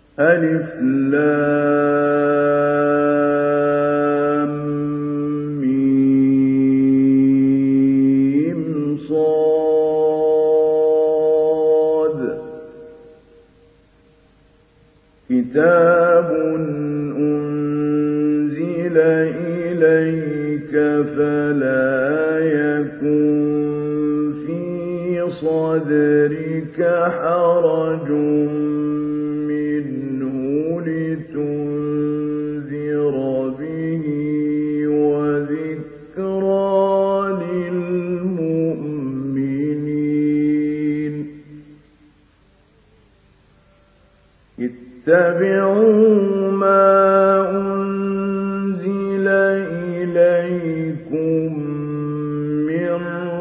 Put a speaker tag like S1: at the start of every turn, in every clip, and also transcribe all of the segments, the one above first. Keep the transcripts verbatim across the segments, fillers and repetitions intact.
S1: ألف لام ميم صاد كتاب أنزل إليك فلا يكن في صدرك حرج منه لتنذر به وذكرى للمؤمنين اتبعوا ما أنزل إليكم من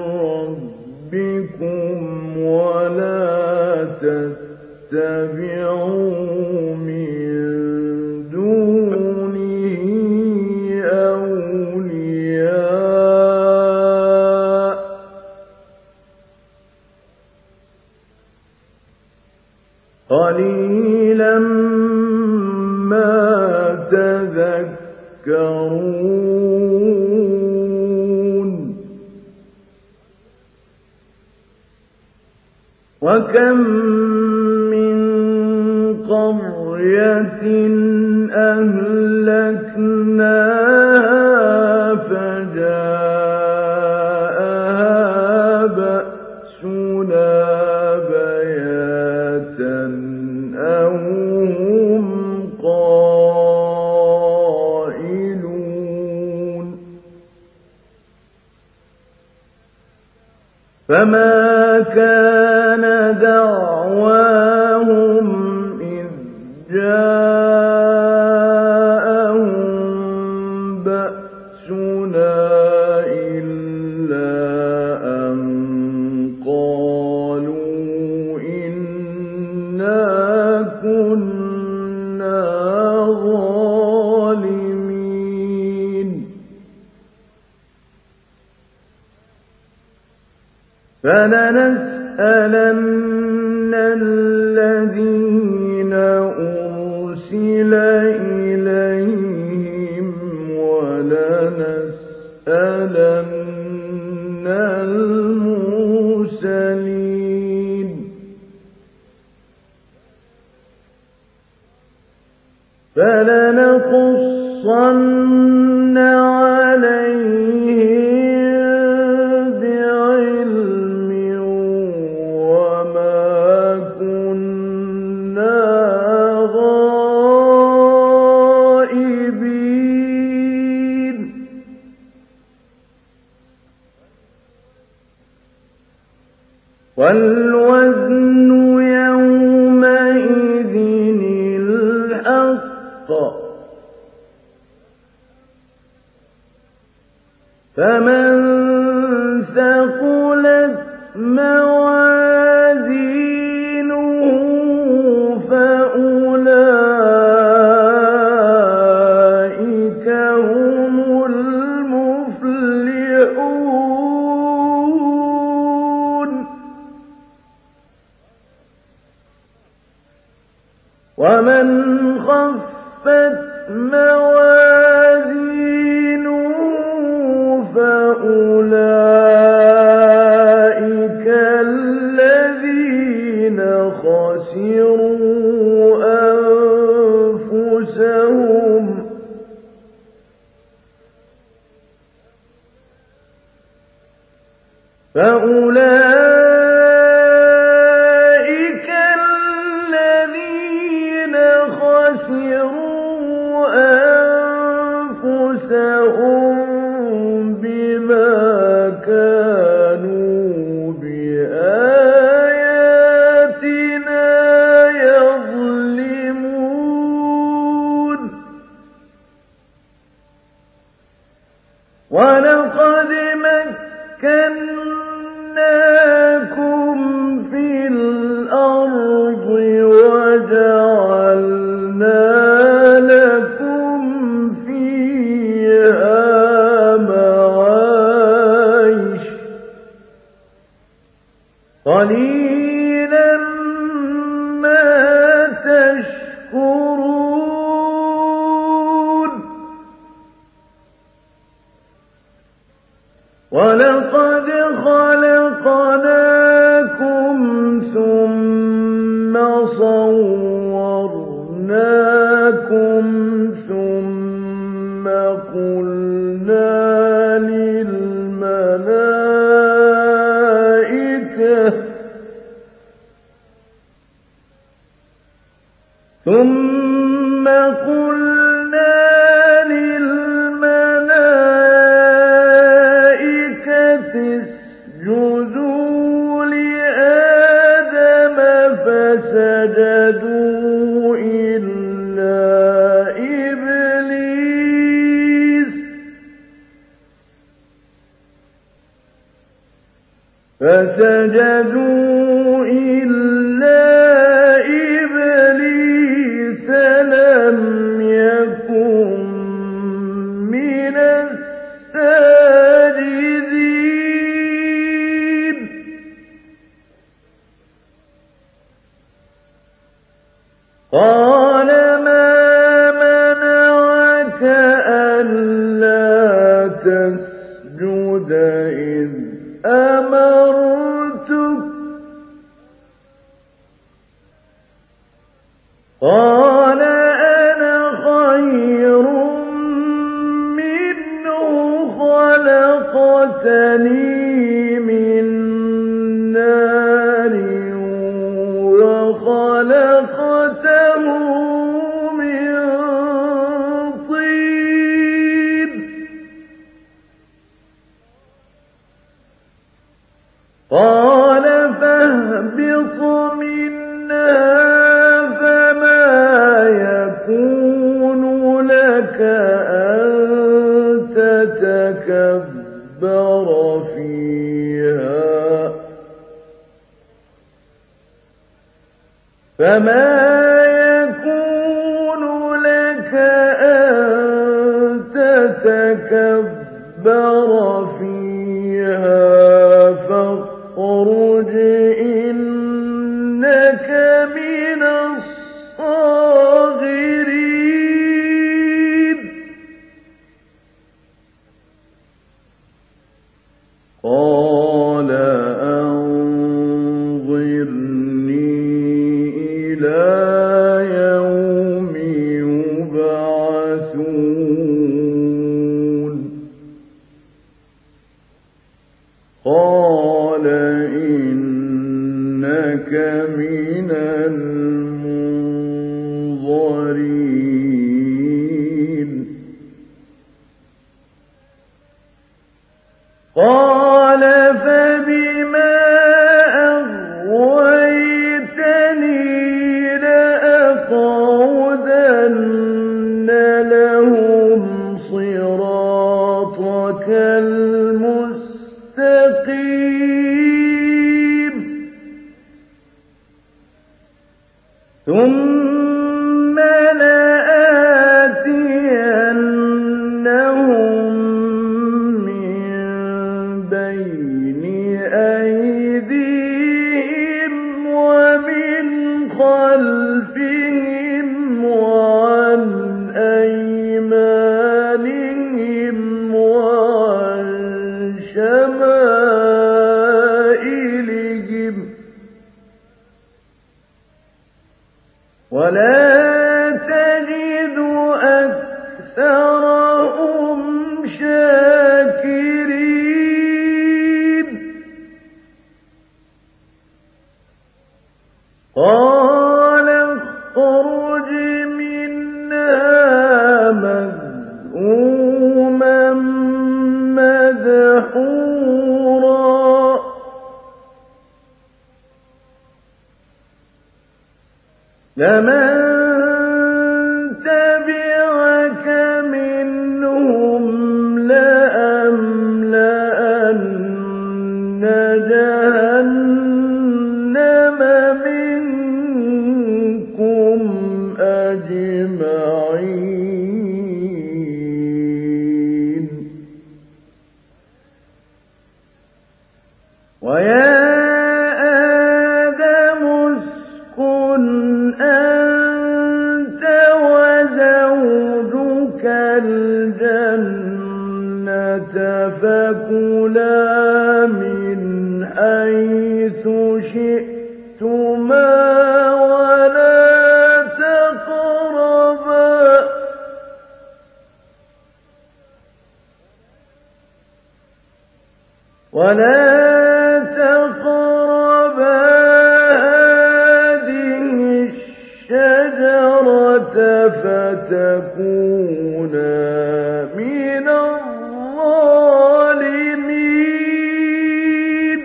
S1: ربكم ولا تتبعوا من دونه أولياء قليلا ما تذكرون وكم من قرية أهلكناها فجاءها بأسنا بياتا أو هم قائلون فما كان دعواهم إذ جاءهم بأسنا إلا أن قالوا إنا كنا ظالمين فلنسألن الذين أرسل إليهم ولنسألن المرسلين فلنقصن عليهم بعلم وما كنا غائبين والوزن يومئذ الحق فمن ثقلت موازينه فأولئك هم المفلحون ومن خفت موازينه فأولئك الذين خسروا أنفسهم فأولئك الذين خسروا أنفسهم بما كانوا بآياتنا يظلمون ولقد مكناكم في الأرض وجعلنا لكم فيها صَوَّرْنَاكُمْ ثُمَّ قُلْنَا لِلْمَلَائِكَةِ ثُمَّ قُلْنَا لِلْمَلَائِكَةِ اسْجُدُوا لِآدَمَ فَسَجَدُوا إِلَّا إِبْلِيسَ فَسَجَدُوا إِلَّا إِبْلِيسَ لَمْ يَكُن مِّنَ السَّاجِدِينَ قَالَ مَا مَنَعَكَ أَلَّا تَسْجُدَ إِذْ أَمَرْتُكَ قَالَ أَنَا خَيْرٌ مِّنْهُ خَلَقْتَنِي مِن نَّارٍ وَخَلَقْتَهُ مِن طِينٍ قَالَ فَاهْبِطْ مِنْهَا فَمَا يَكُونُ لَكَ أَن تَتَكَبَّرَ فِيهَا فَمَا يَكُونُ لَكَ أَن تَتَكَبَّرَ فِيهَا فَاخْرُجْ إِنَّكَ مِنَ الصَّاغِرِينَ قَالَ أَنظِرْنِي إِلَىٰ يَوْمِ يُبْعَثُونَ قَالَ إِنَّكَ مِنَ الْمُنظَرِينَ قَالَ فَبِمَا أَغْوَيْتَنِي لَأَقْعُدَنَّ لَهُمْ صِرَاطَكَ الْمُسْتَقِيمَ ثُمَّ لَآتِيَنَّهُم مِّن بَيْنِ أَيْدِيهِمْ وَمِنْ خَلْفِهِمْ وَعَنْ أَيْمَانِهِمْ وَعَنْ شَمَائِلِهِمْ وَلَا تَجِدُ أَكْثَرَهُمْ شَاكِرِينَ قَالَ اخْرُجْ مِنْهَا مَذْءُومًا مَّدْحُورًا لَمَن تَبِعَكَ مِنْهُمْ لَأَمْلَأَنَّ جَهَنَّمَ مِنكُمْ أَجْمَعِينَ وَيَا آدَمُ اسْكُنْ أَنتَ ولا تقربا هذه الشجرة فتكونا من الظالمين.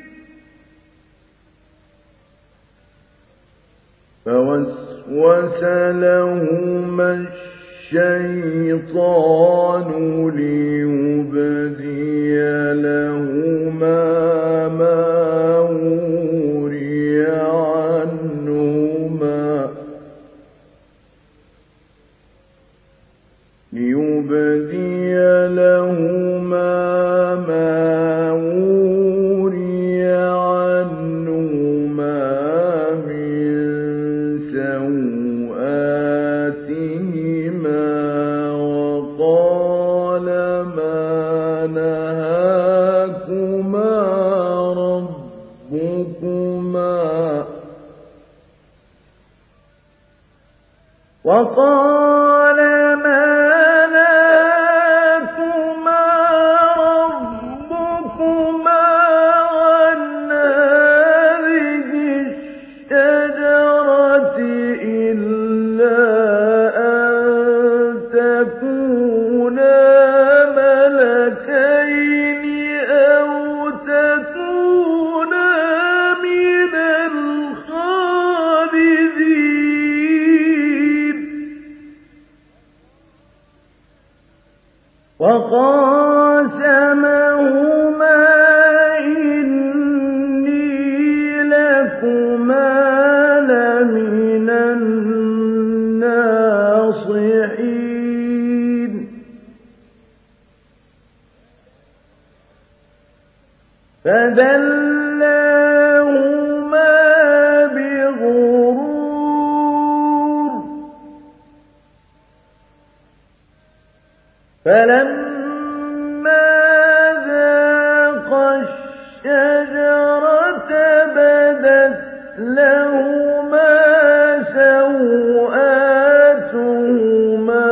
S1: فوسوس لهما الشيطان ليبدي لهما ما وري عنهما ليبدي لهما ما وري عنهما من سوآتهما وقال ما نهاكما ربكما وقال ما نهاكما ربكما عن هذه الشجرة إلا أن تكونا ملكين أو تكونا من الخالدين. وقاسمهما إني لكما لمن الناصحين. فدلاهما بغرور فلما ذاقا الشجرة بدت لهما سوآتهما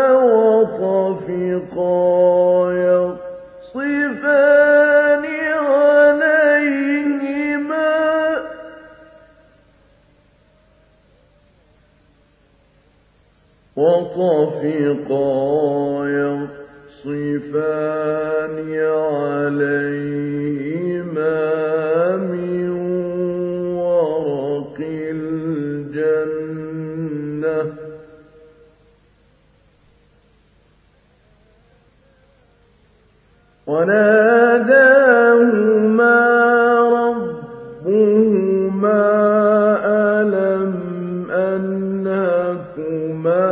S1: وطفقا يخصفان عليهما وطفقا يخصفان عليهما من ورق الجنة وناداهما ربهما ألم أنهكما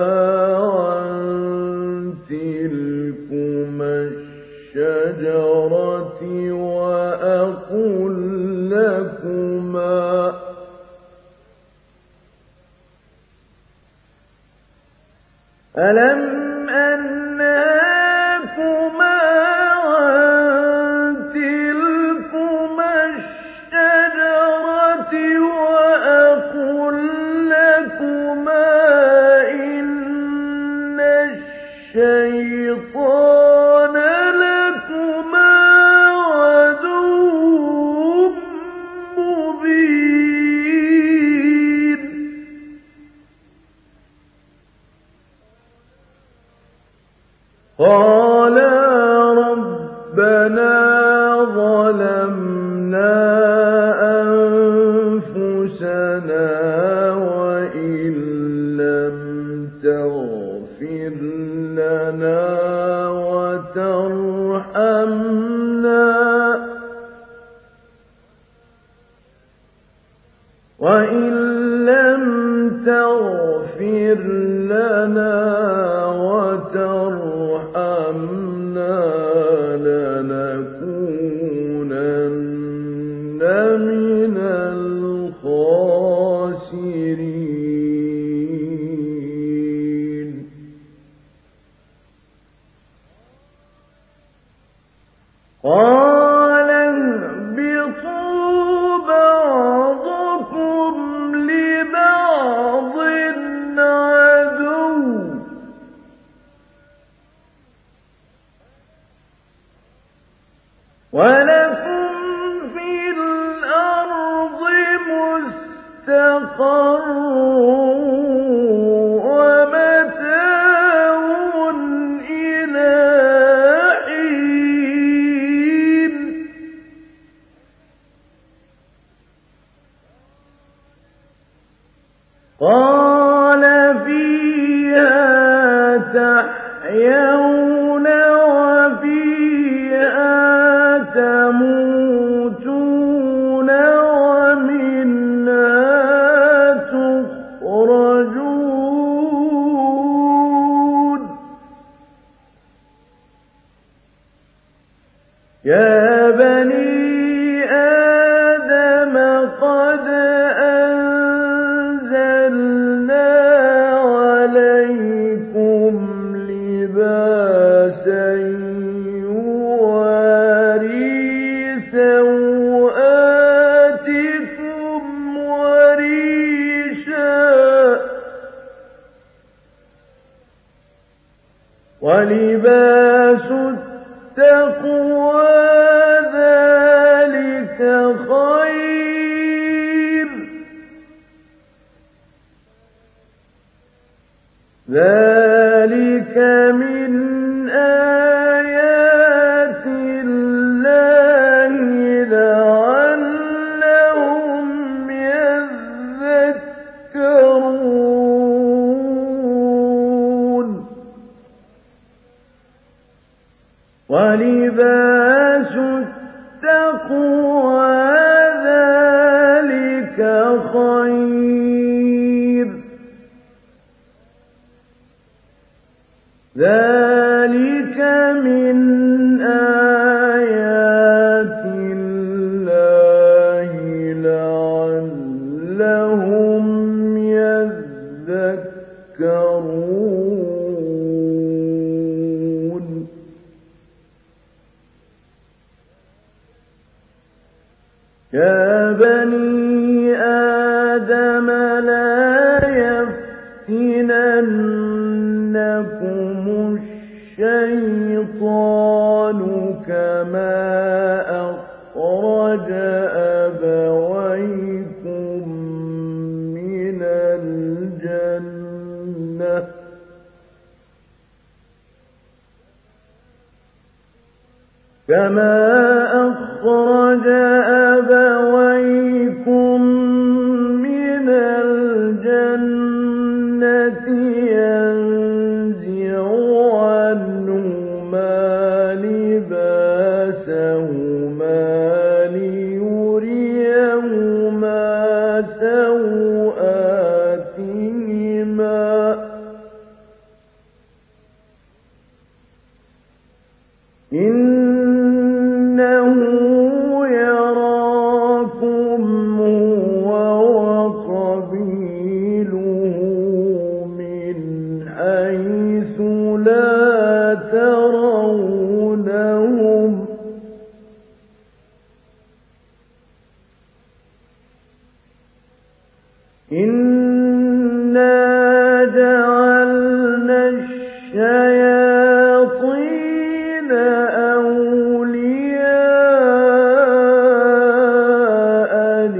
S1: عن تلكما الشجرة وأقل لكما ألم أنهكما عن تلكما الشجرة وأقل لكما إن الشيطان لكما عدو مبين. قالا ربنا ظلمنا أنفسنا وإن لم تغفر لنا وترحمنا وإن لم تغفر لنا وترحمنا لنكونن من الخاسرين. قال اهبطوا بعضكم لبعض عدو تحيون وفيها تموتون ومنها تخرجون يا بني آدم قد أنزلنا عليكم لباسا يواري سوآتكم وريشا ولباس التقوى ذلك خير ذلك من آيات الله لعلهم يذكرون ولباس التقوى ذلك خير ذلك من آيات الله لعلهم يذكرون يا بني آدم لا يفتننكم الشيطان كما أخرج أبويكم من الجنة كما أخرج أبويكم من الجنة ينزع عنهما لباسهما ليريهما سوآتهما إنه يراكم هو وقبيله من حيث لا ترونهم إنا جعلنا الشياطين أولياء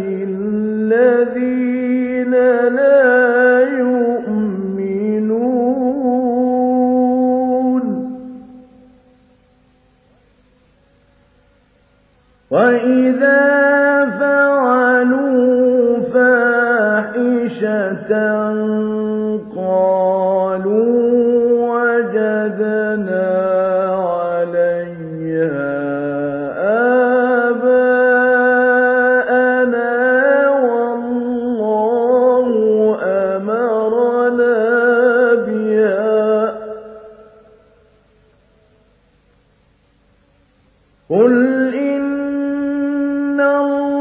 S1: للذين لا يؤمنون وإذا فعلوا فاحشة قالوا وجدنا عليها آباءنا والله أمرنا بها قل إن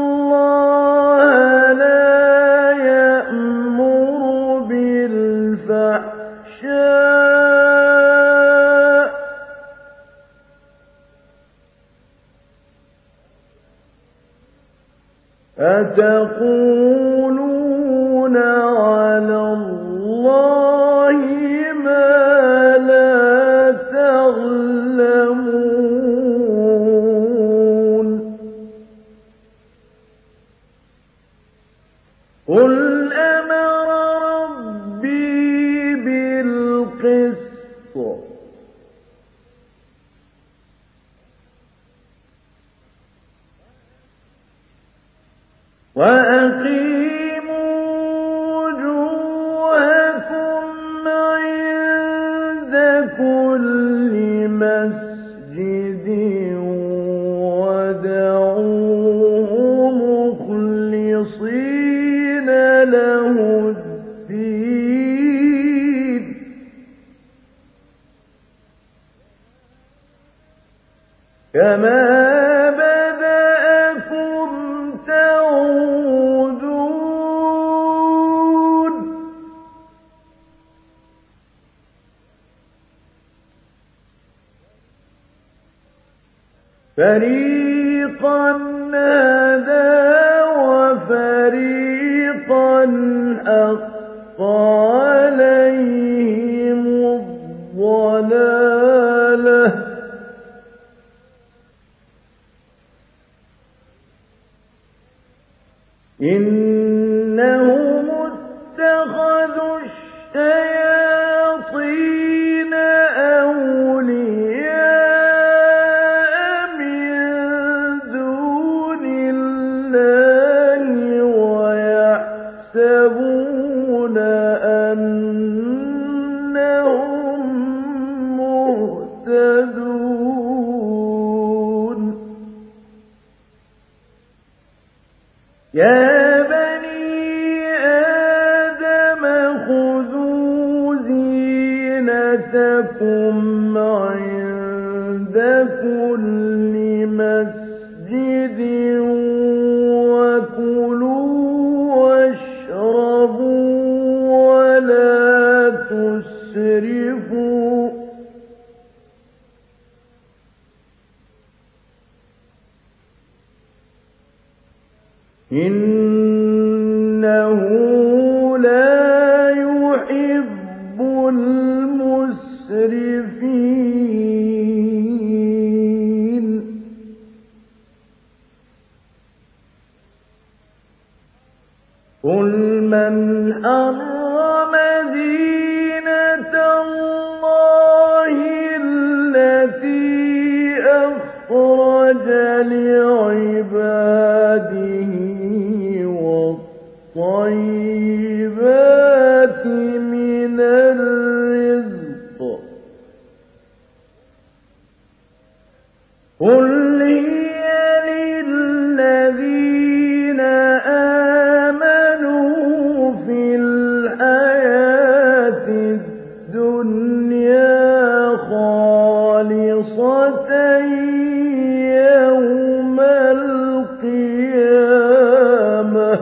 S1: الله لا يأمر بالفحشاء أتقولون على الله ما لا تعلمون قل أمر ربي بالقسط كما بدأكم تعودون فريقا هدى وفريقا حق عليهم الضلالة إنهم اتخذوا الشياطين أولياء من دون الله ويحسبون أنهم مهتدون يا بني آدم خذوا زينتكم عند كل مسجد وكلوا واشربوا ولا تسرفوا إنه لا يحب المسرفين قل من حرم زينة الله التي أخرج لعباده والطيبات من الرزق قل هي للذين آمنوا في الحياة الدنيا خالصة يوم القيامة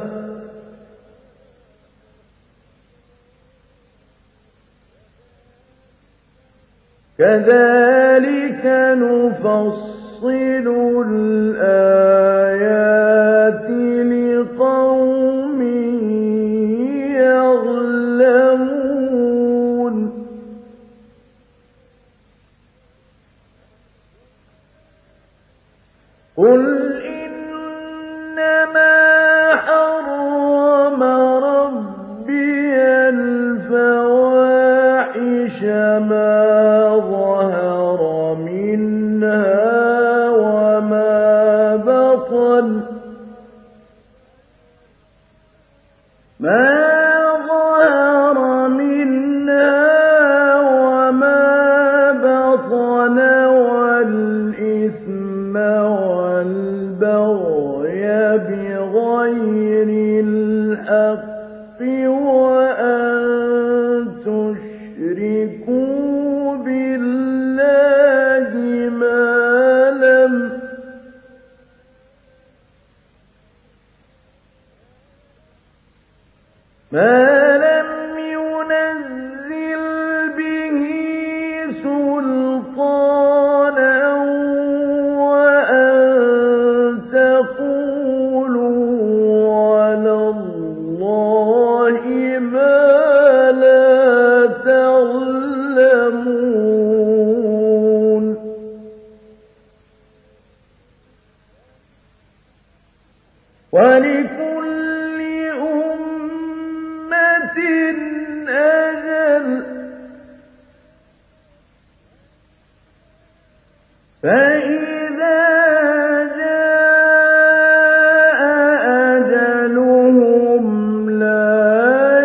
S1: كذلك نفصل الآيات لقوم يعلمون قل إنما حرم ربي الفواحش ما ظهر منها وما بطن ما ظهر منها وما بطن والإثم والبغي بغير الحق وأن تشركوا بالله ما لم ما لم ينزل به سلطانا وأن تقولوا على الله ما لا تعلمون ولكل أمة أجل فإذا جاء أجلهم لا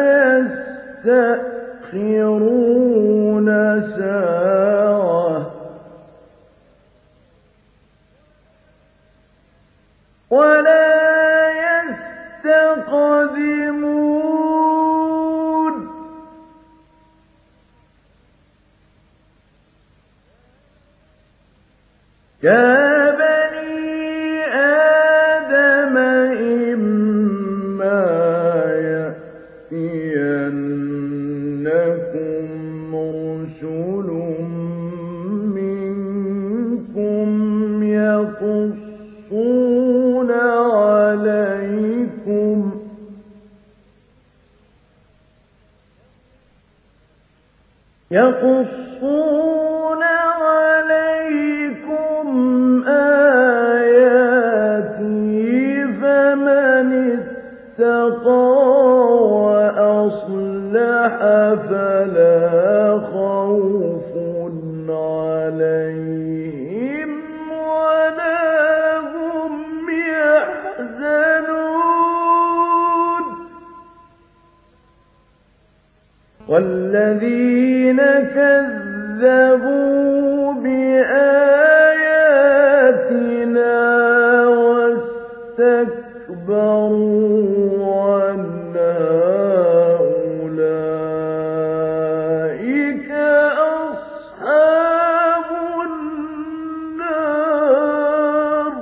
S1: يستأخرون ساعة ولا يستقدمون كافرون يقصون عليكم آياتي فمن اتقى وأصلح فلا خوف عليهم ولا هم يحزنون والذين كذبوا بآياتنا واستكبروا عنها أولئك أصحاب النار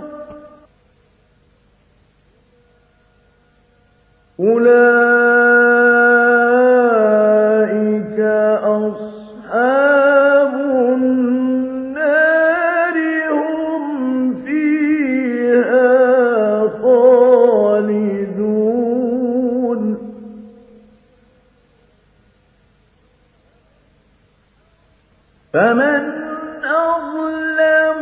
S1: أولئك أصحاب النار هم فيها خالدون فمن أظلم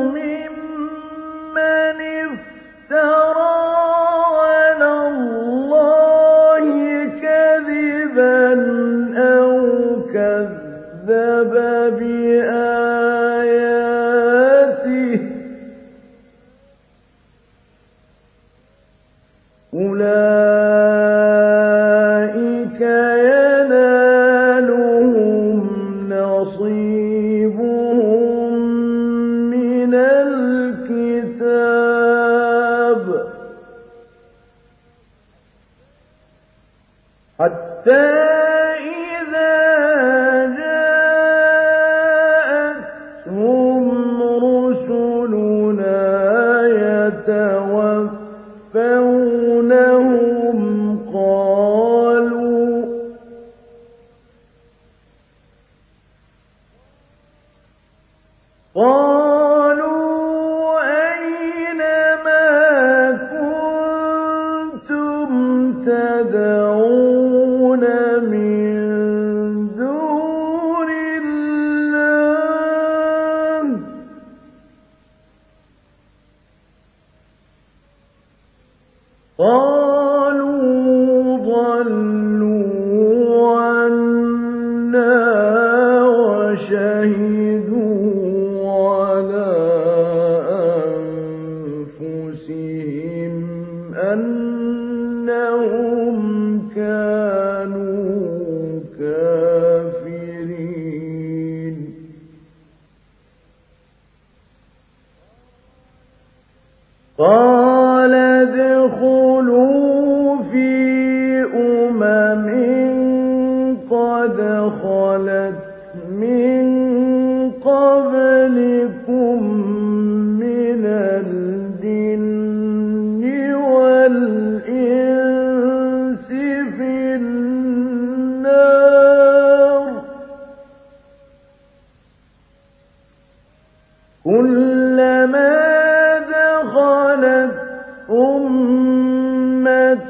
S1: ممن افترى على الله كذبا أو كذب بآياته أولئك ينالهم نصيبهم من الكتاب حتى إذا جاءتهم رسلنا يتوفونهم قالوا قالوا أين ما كنتم تدعون من دون الله قالوا ضلوا عنا وشهدوا على أنفسهم أنهم كانوا كافرين قال ادخلوا في أمم قد خلت من قبلكم من الجن والإنس في النار كلما دخلت أمة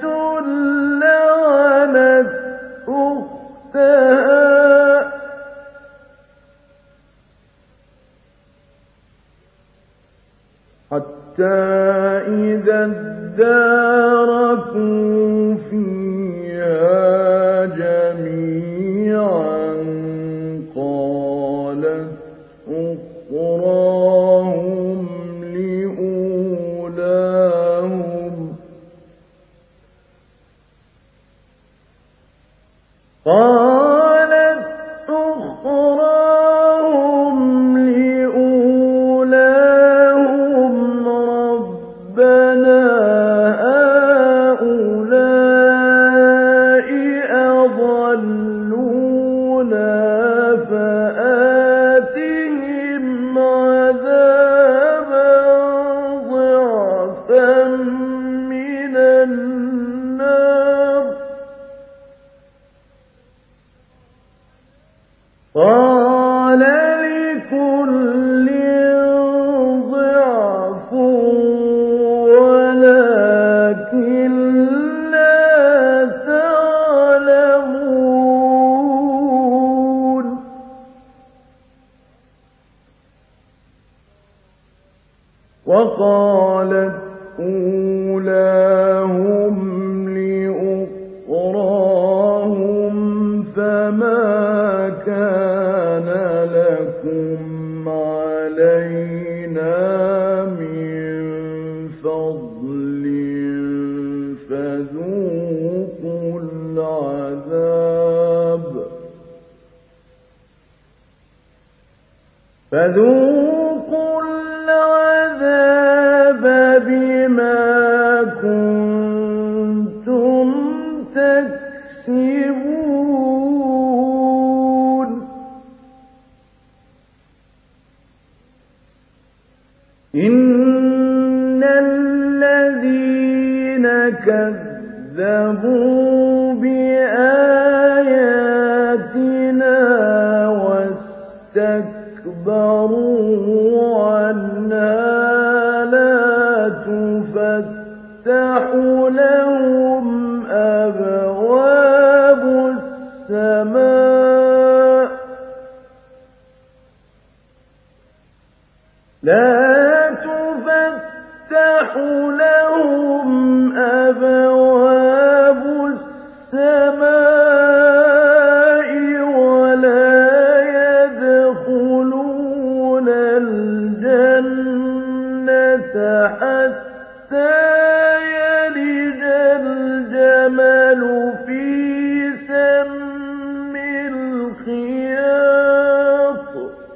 S1: لعنت أختها حتى إذا اداركوا فيها جميعا قالت أخراهم لأولاهم قالت أخراهم لأولاهم ربنا هؤلاء أضلونا فآتهم عذابا ضعفا من النار قال لكل ضعف ولكن لا تعلمون وقالت أولاهم لأخراهم فما كان لكم علينا من فضل فذوقوا العذاب فذوقوا العذاب بما كنتم تكسبون إن الذين كذبوا بآياتنا واستكبروا عنها لا تفتح لهم أبواب السماء لا تفتح لهم أبواب السماء ولا يدخلون الجنة حتى يلج الجمل في سم الخياط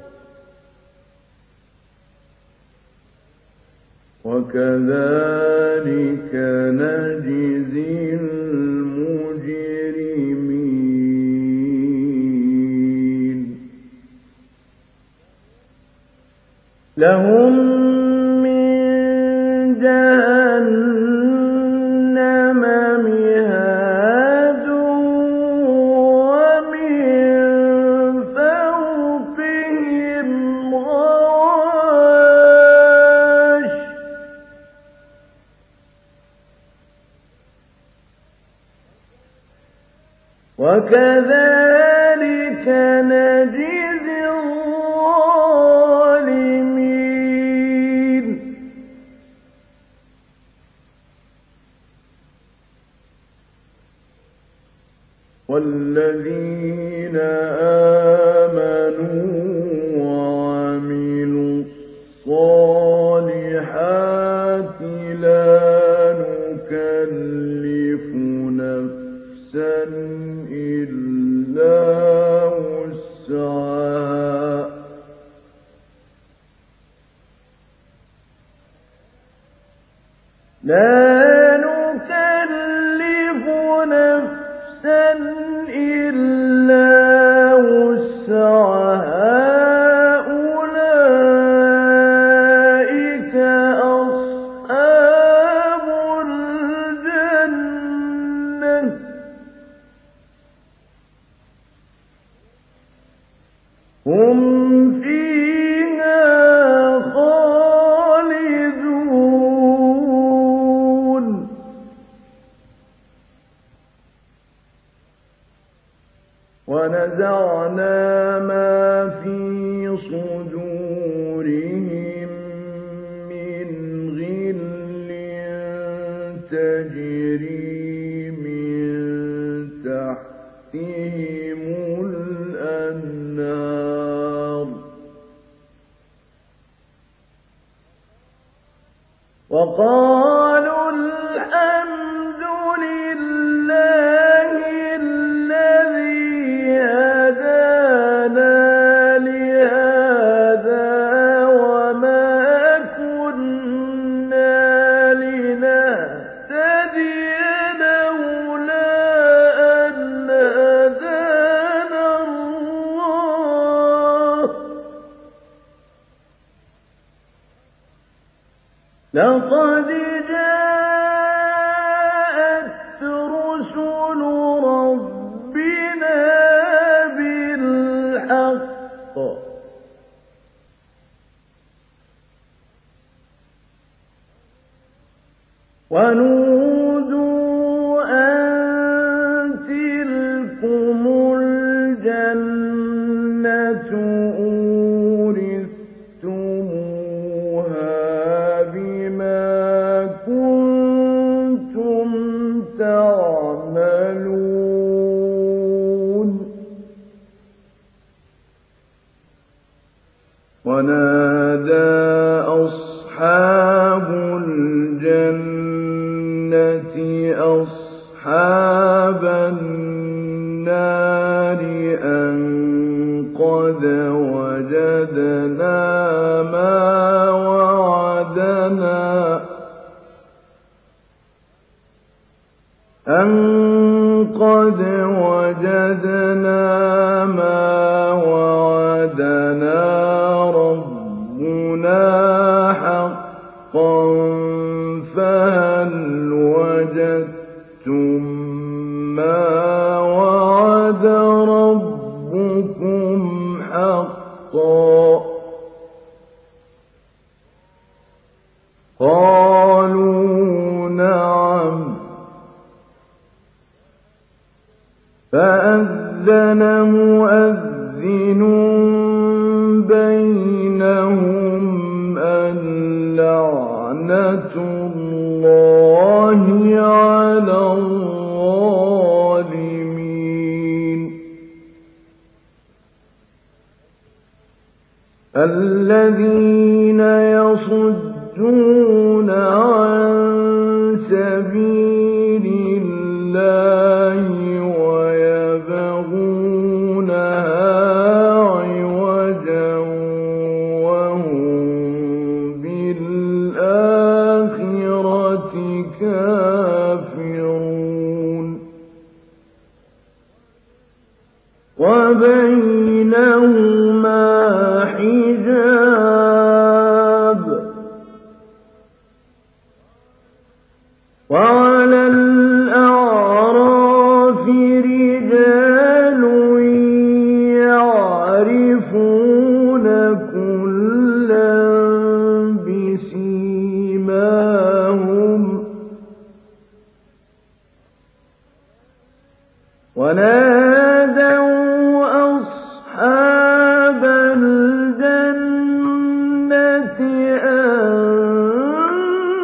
S1: وكذلك نجزي المجرمين لهم من جهنم مهاد ومن فوقهم غواش وكذلك نجزي الظالمين والذين آمنوا وعملوا الصالحات لا نكلف نفسا إلا وسعها لا نكلف نفسا إلا وسعها أولئك أصحاب الجنة هم فيها خالدون ونزعنا ما في صدورهم من غل تجري من تحتهم الأنهار وقالوا الحمد لله الذي هدانا لهذا وما كنا لنهتدي لولا أن هدانا الله لقد جاءت رسل ربنا بالحق ونودوا أن تلكم الجنة أورثتموها ونادى أصحاب الجنة أصحاب النار أن قد وجدنا ما وعدنا أن قد وجدنا ما وعدنا ربنا حقا فهل وجدتم ما وعد ربكم حقا قالوا نعم فأذن مؤذن بينهم أن لعنة الله على الظالمين الذين يصدون عن سبيل الله ويبغونها عوجا وهم بالآخرة كافرون وبينهما حجاب وعلى الأعراف رجال يعرفون كلا بسيماهم ونادوا أصحاب الجنة أن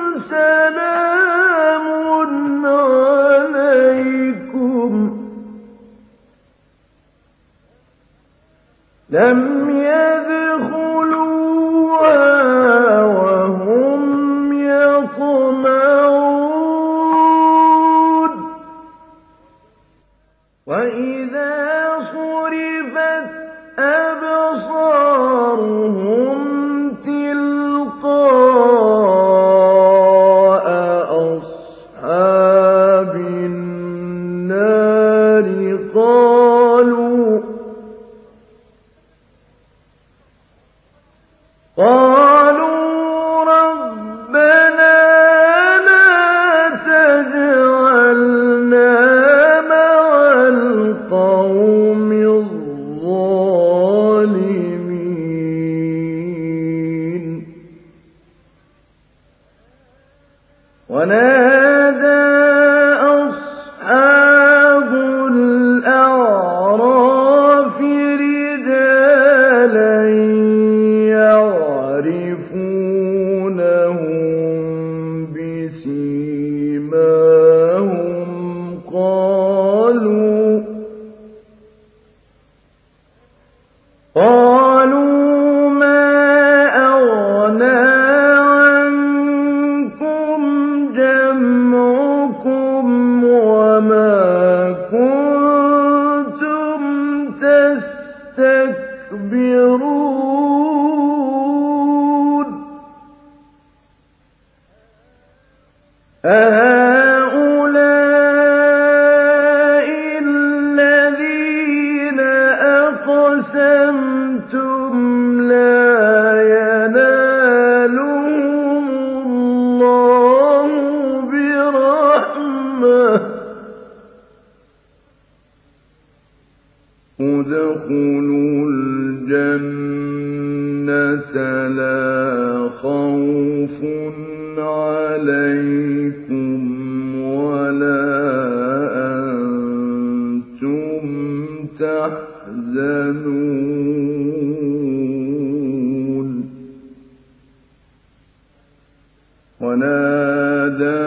S1: سلام عليكم لم يدخلوها وهم يطمعون وإذا صرفت أبصارهم تلقاء أصحاب النار قالوا قالوا ربنا لا تجعلنا مع القوم الظالمين ونادى أصحاب الأعراف رجالا يعرفونهم بسيماهم قالوا قالوا ما أغنى عنكم جمعكم وما كنتم تستكبرون أهؤلاء الذين أقسمتم لا ينالهم الله برحمة ادخلوا الجنة لا خوف عليكم ولا أنتم تحزنون ونادى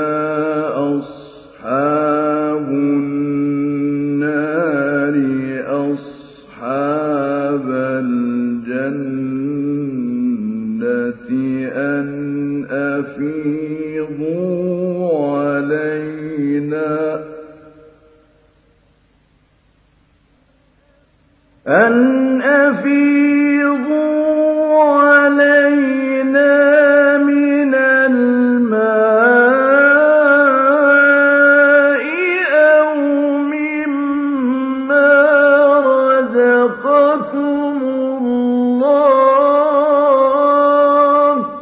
S1: أصحاب النار أصحاب الجنة أَنْ أَفِيضُوا عَلَيْنَا مِنَ الْمَاءِ أَوْ مِمَّا رَزَقَكُمُ اللَّهُ ۚ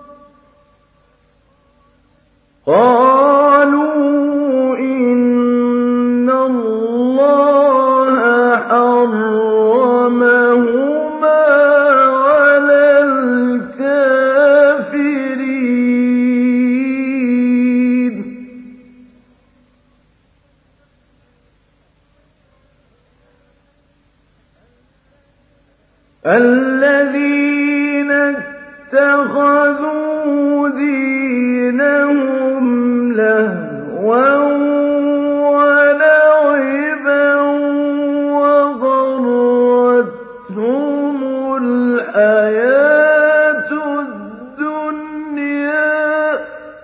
S1: قَالُوا إِنَّ اللَّهَ حَرَّمَهُمَا عَلَى الْكَافِرِينَ. الَّذِينَ اتَّخَذُوا دِينَهُمْ لَهْوًا وَلَعِبًا وَغَرَّتْهُمُ الْحَيَاةُ الدُّنْيَا ۚ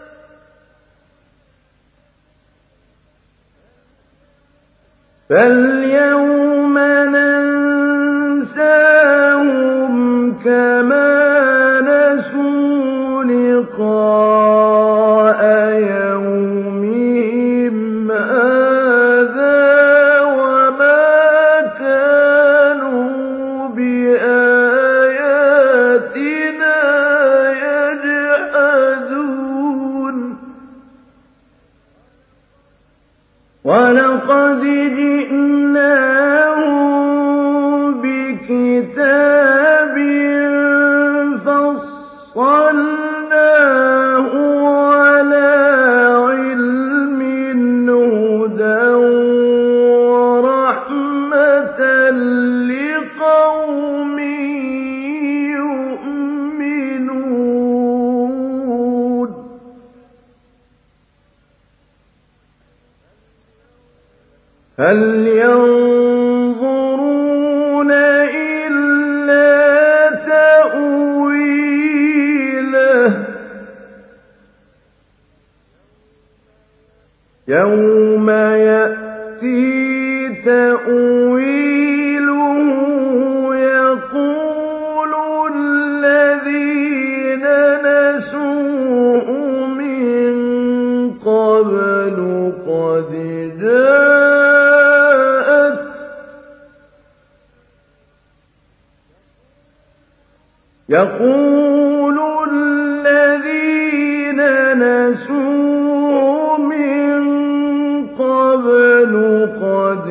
S1: فَالْيَوْمَ نَنسَاهُمْ كَمَا نَسُوا لِقَاءَ يَوْمِهِمْ هَٰذَا وَمَا كَانُوا بِآيَاتِنَا يَجْحَدُونَ. وَلَقَدْ جِئْنَاهُم بِكِتَابٍ فَصَّلْنَاهُ عَلَىٰ عِلْمٍ هُدًى وَرَحْمَةً لِّقَوْمٍ يُؤْمِنُونَ. هَلْ يَنظُرُونَ إِلَّا تَأْوِيلَهُ ۚ يَوْمَ يَأْتِي تَأْوِيلُهُ يَقُولُ الَّذِينَ نَسُوهُ مِن قَبْلُ قَدْ جَاءَتْ يَقُولُ الَّذِينَ نَسُوهُ مِن قَبْلُ قَدْ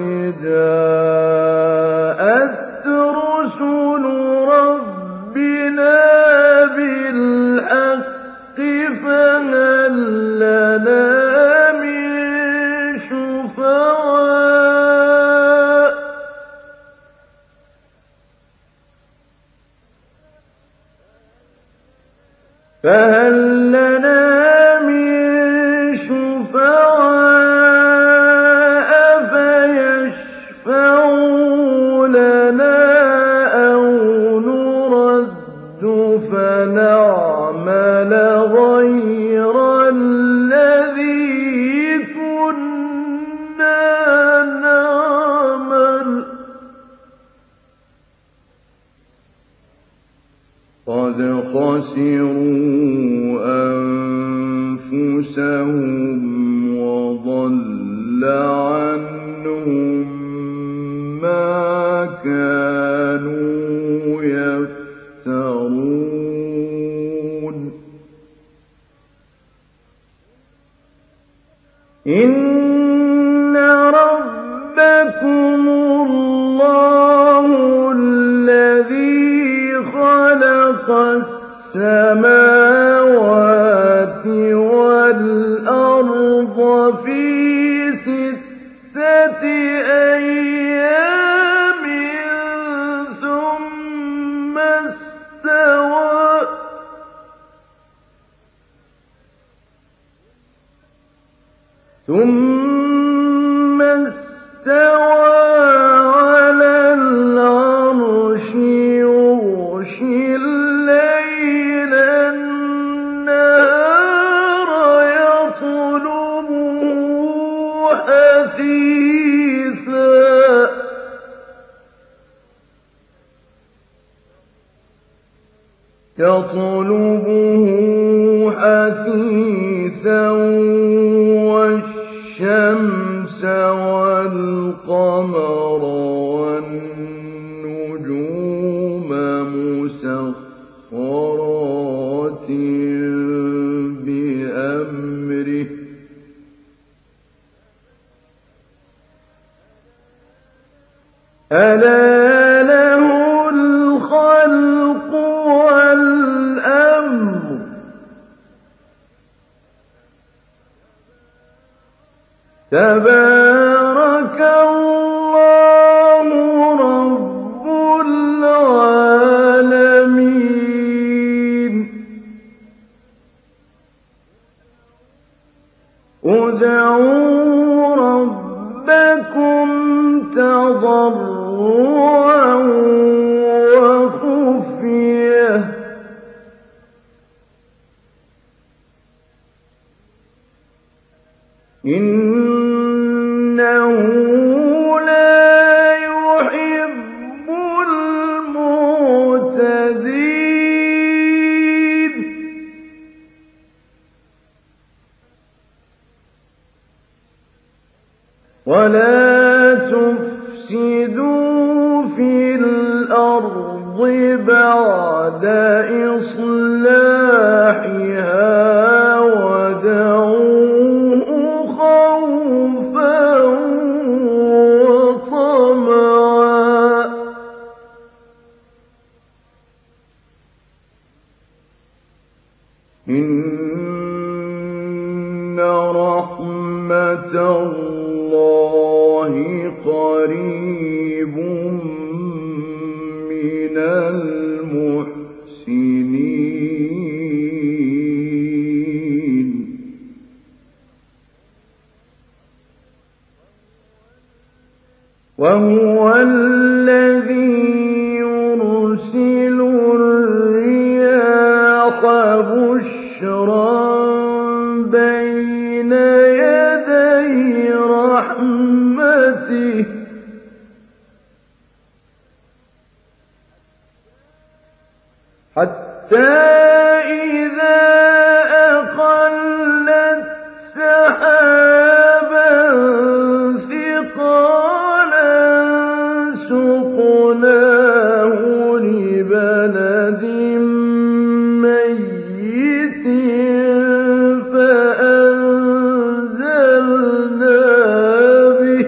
S1: جَاءَتْ رُسُلُ رَبِّنَا بِالْحَقِّ فَهَل لَّنَا مِن شُفَعَاءَ ۚ فَهَل لَّنَا مِن شُفَعَاءَ فَيَشْفَعُوا لَنَا أَوْ نُرَدُّ فَنَعْمَلَ غَيْرَ الَّذِي كُنَّا نَعْمَلُ ۚ قَدْ خَسِرُوا أَنفُسَهُمْ وَضَلَّ عَنْهُم مَّا كَانُوا يَفْتَرُونَ. إِنَّ رَبَّكُمُ اللَّهُ الَّذِي خَلَقَ السَّمَاوَاتِ وَالْأَرْضَ فِي سِتَّةِ أَيَّامٍ ثُمَّ اسْتَوَىٰ ثُمَّ اسْتَوَىٰ عَلَى الْعَرْشِ يُغْشِي اللَّيْلَ يطلبه حثيثا والشمس والقمر والنجوم مسخرات بأمره ألا له الخلق والأمر تبارك الله رب العالمين ادعوا ربكم تضرعا وخفية إنه لا يحب المعتدين ولا تفسدوا في الأرض بعد إصلاحها ودعوه خوفا وطمعا إن رحمة الله قريب من المحسنين وهو الذي يرسل الرياح بشرا بين يدي رحمته حتى إذا أقلت سحابا ثقالا سقناه لبلد ميت فأنزلنا به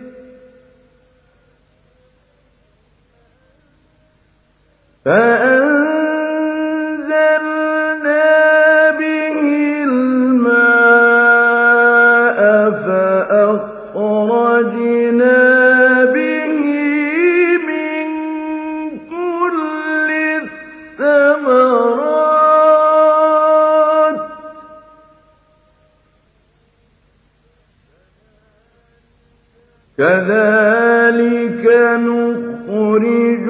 S1: فأنزلنا به الماء فأخرجنا به من كل الثمرات كذلك نخرج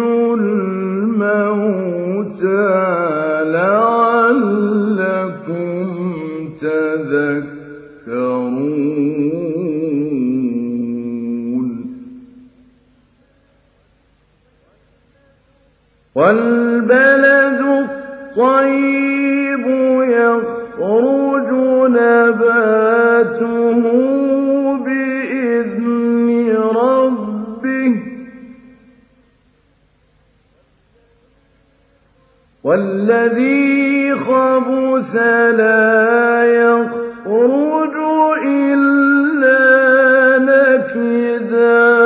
S1: الموتى لعلكم تذكرون والبلد الطيب يخرج نباته بإذن ربه والذي خبث لا يخرج إلا نكدا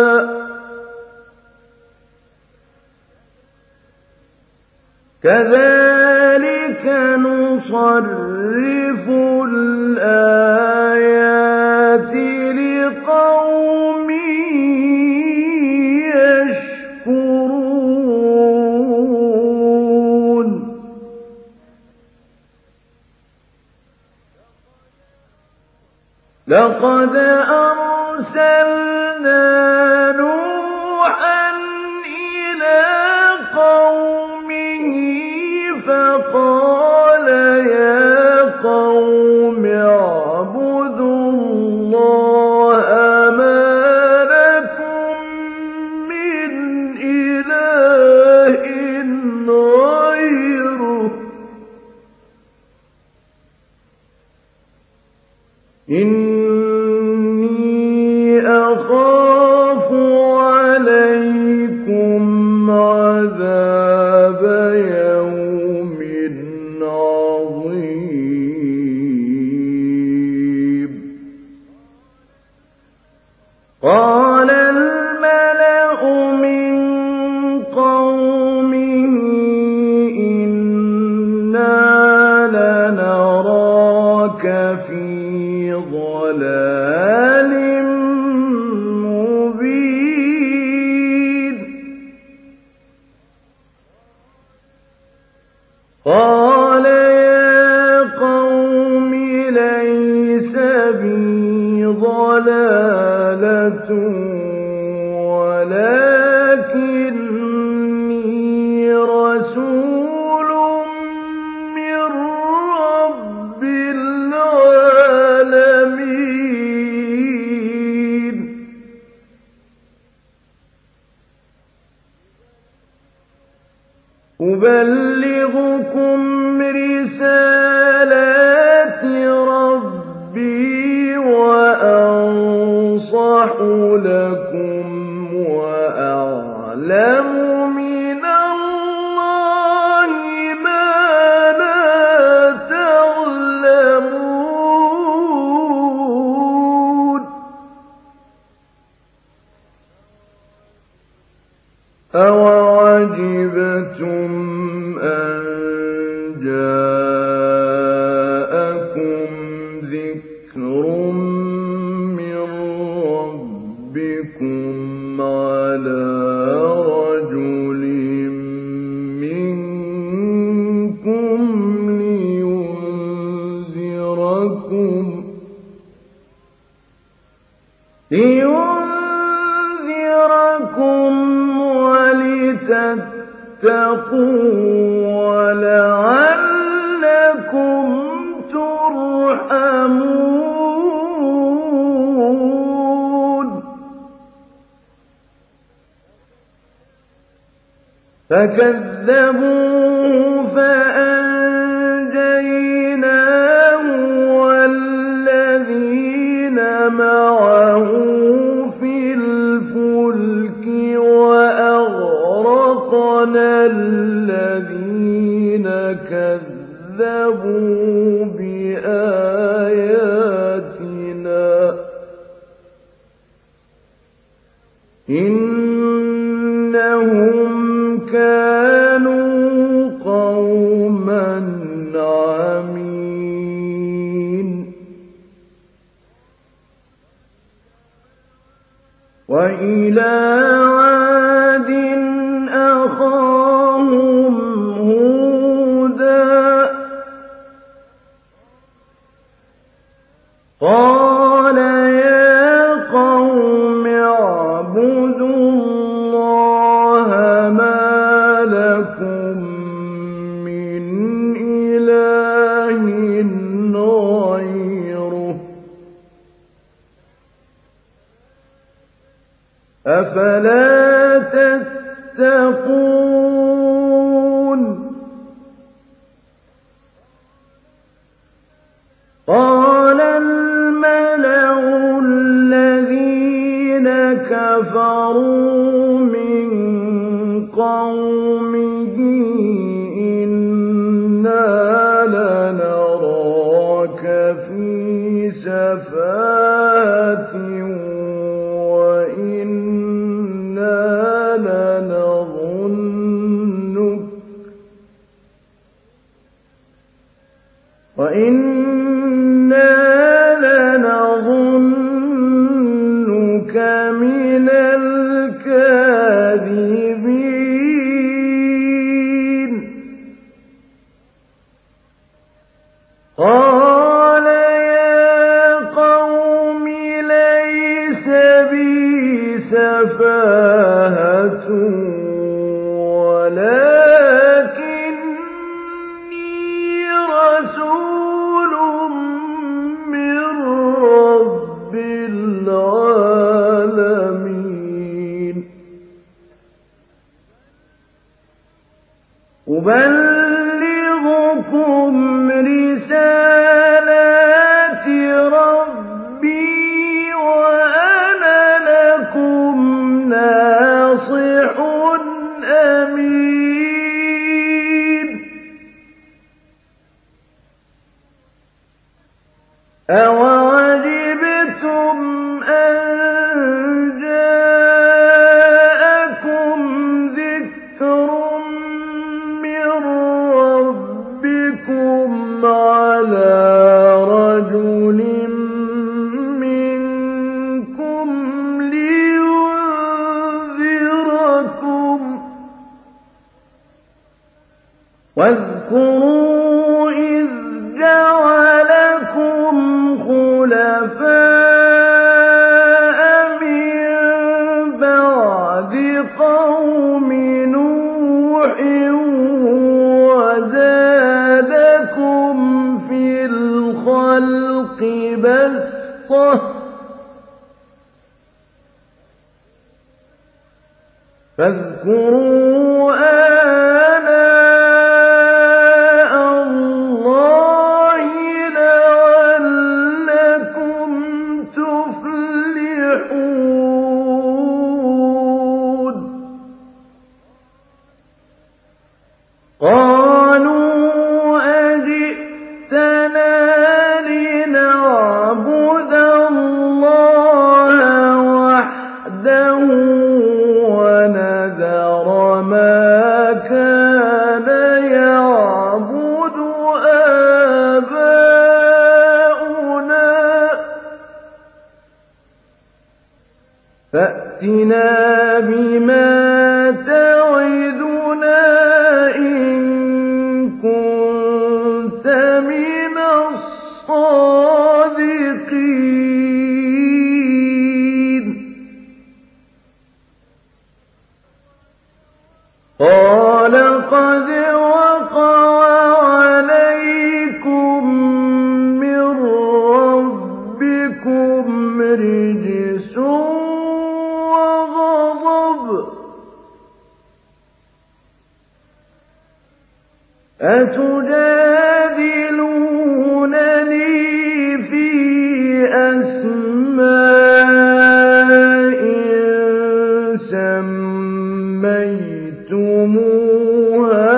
S1: كذلك نصرف الآيات لقوم يشكرون لقد أرسلنا نوحا إلى قومه فقال يا قوم اعبدوا الله ما لكم من إله غيره عذاب يوم عظيم قال الملأ من قومه إنا لنراك في ضلال مبين قال يا قوم ليس بي ضلالة ولكني رسول من رب العالمين أبلغكم رسالات ربي وأنصح لكم وأعلم من الله ما لا تعلمون أوعجبتم أن جاءكم ذكر من ربكم على رجل منكم لينذركم لينذركم ولتتقوا ولعلكم ترحمون فكذبوه فأنجيناه والذين معه في الفلك وأغرقنا الذين كذبوا بآياتنا إنهم كانوا قوما عمين وإلى عاد أخاهم هودا قال يا قوم اعبدوا الله ما لكم من إله غيره أفلا تتقون قال الملأ الذين كفروا من قومه إنا لنراك في سفاهة وإنا لنظنك وإنا لنظنك من الكاذبين قال يا قوم ليس بي سفاهة ولكني رسول من رب العالمين أبلغكم رسالات ربي وأنا لكم ناصح واذكروا إذ جعلكم خلفاء من بعد قوم نوح وزادكم في الخلق بسطة فاذكروا آلاء الله لعلكم تفلحون قالوا أجئتنا لنعبد الله وحده ونذر ما كان يعبد آباؤنا فأتنا بما تعدنا إن كنت من الصادقين قال قد وقع عليكم من ربكم رجس وغضب أتجادلونني في أسماء سميتموها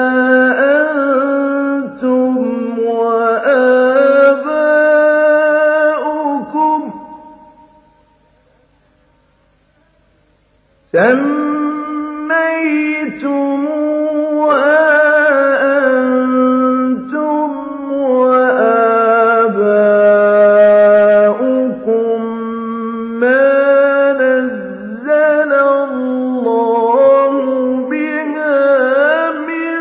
S1: أنتم وآباؤكم سميتموها أنتم وآباؤكم ما نزل الله بها من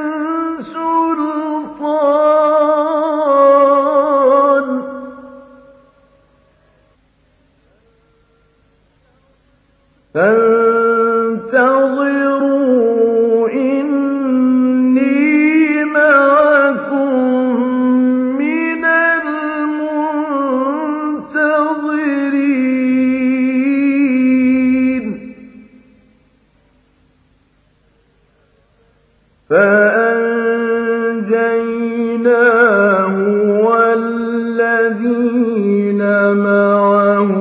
S1: سلطان فانتظروا إني معكم من المنتظرين فأنجيناه والذين معه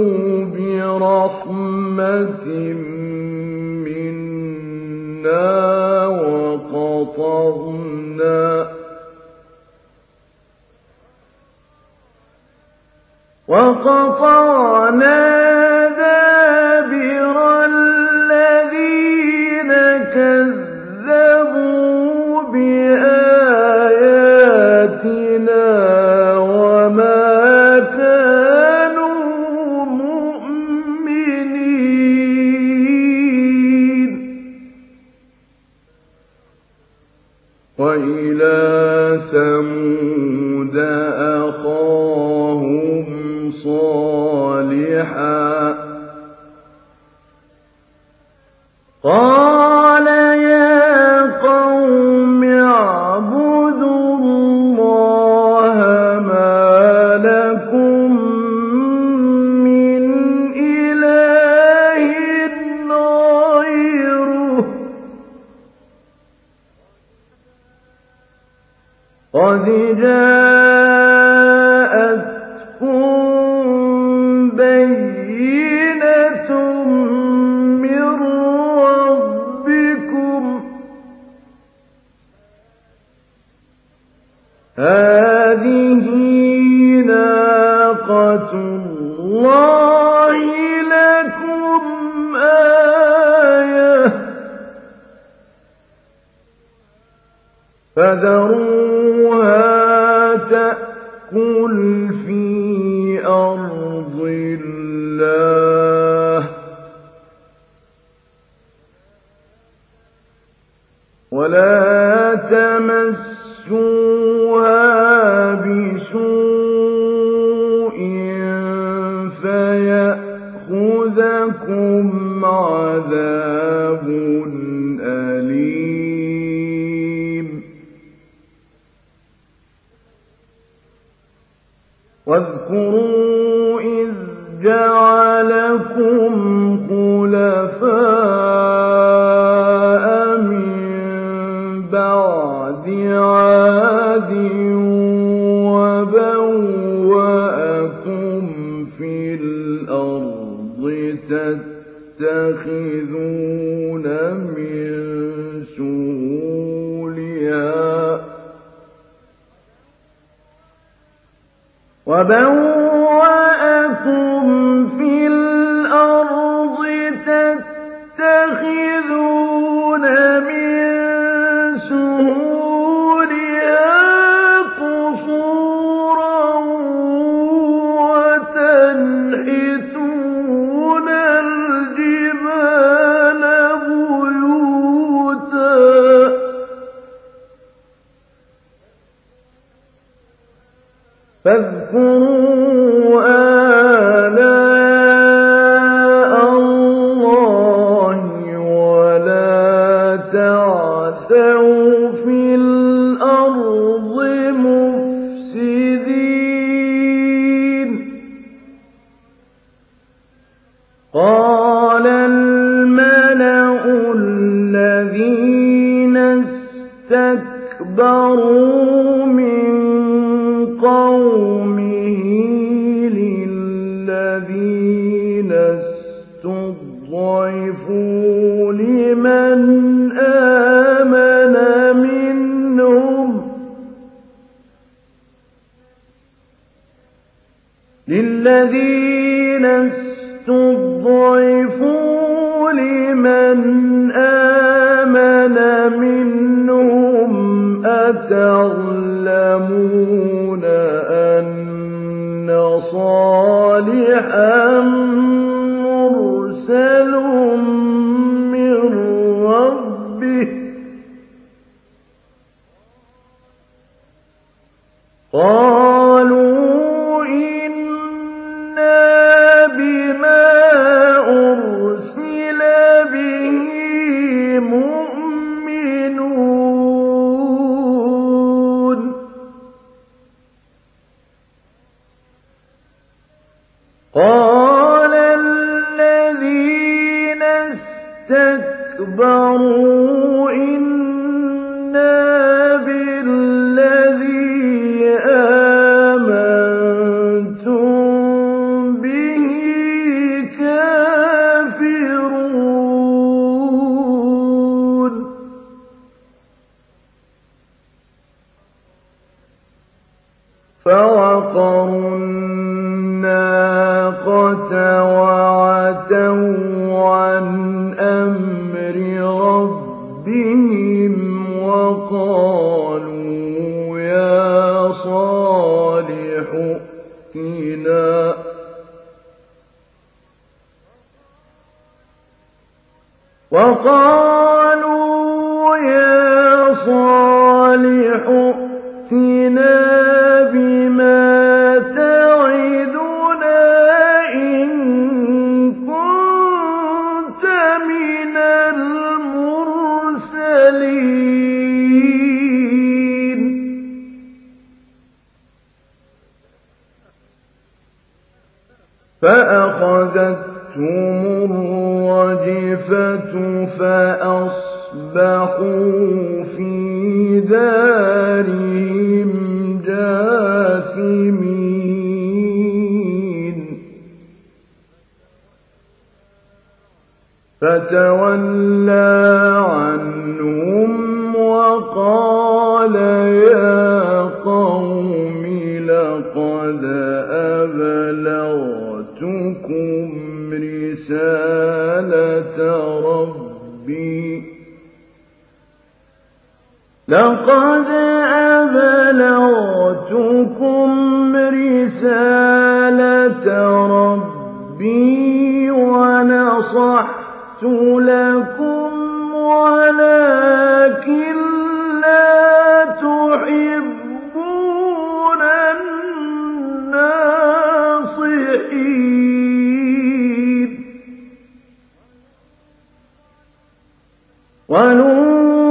S1: برحمة منا وقطعنا وقطعنا دابر الذين كذبوا بآياتنا وما كانوا مؤمنين وإلى ثمود أخاهم صالحا قال يا قوم اعبدوا الله ما لكم من إله غيره قد جاءتكم بينة من ربكم هذه ناقة الله لكم آية فذروها تأكل في أرض الله ولا تمسوها بسوء فيأخذكم عذاب أليم. واذكروا إذ جعلكم خلفاء من بعد عاد وبوأكم في الأرض تتخذون من سهولها وبوأكم في الأرض تتخذون من سهولها قصورا وتنحتون الجبال بيوتا فاذكروا آلاء الله ولا تعثوا في الأرض مفسدين. قال الملأ الذين استكبروا من قومه للذين استضعفوا لمن آمن منهم للذين استضعفوا لمن آمن منهم أتعلمون أن صالحا مرسل من ربه قالوا إنا بما أرسل به مؤمنون. قال الذين استكبروا إنا بالذي آمنتم به كافرون. فعقروا الناقة وعتوا عن أمر ربهم وقالوا يا صالح ائتنا وقالوا يا صالح ائتنا بما تعدنا إن كنت من المرسلين. فأخذتهم الرجفة فأصبحوا في دارهم جاثمين. فتولى عنهم وقال يا قوم لقد أبلغتكم رسالة ربي لقد أبلغتكم رسالة ربي ونصحت لكم ولكن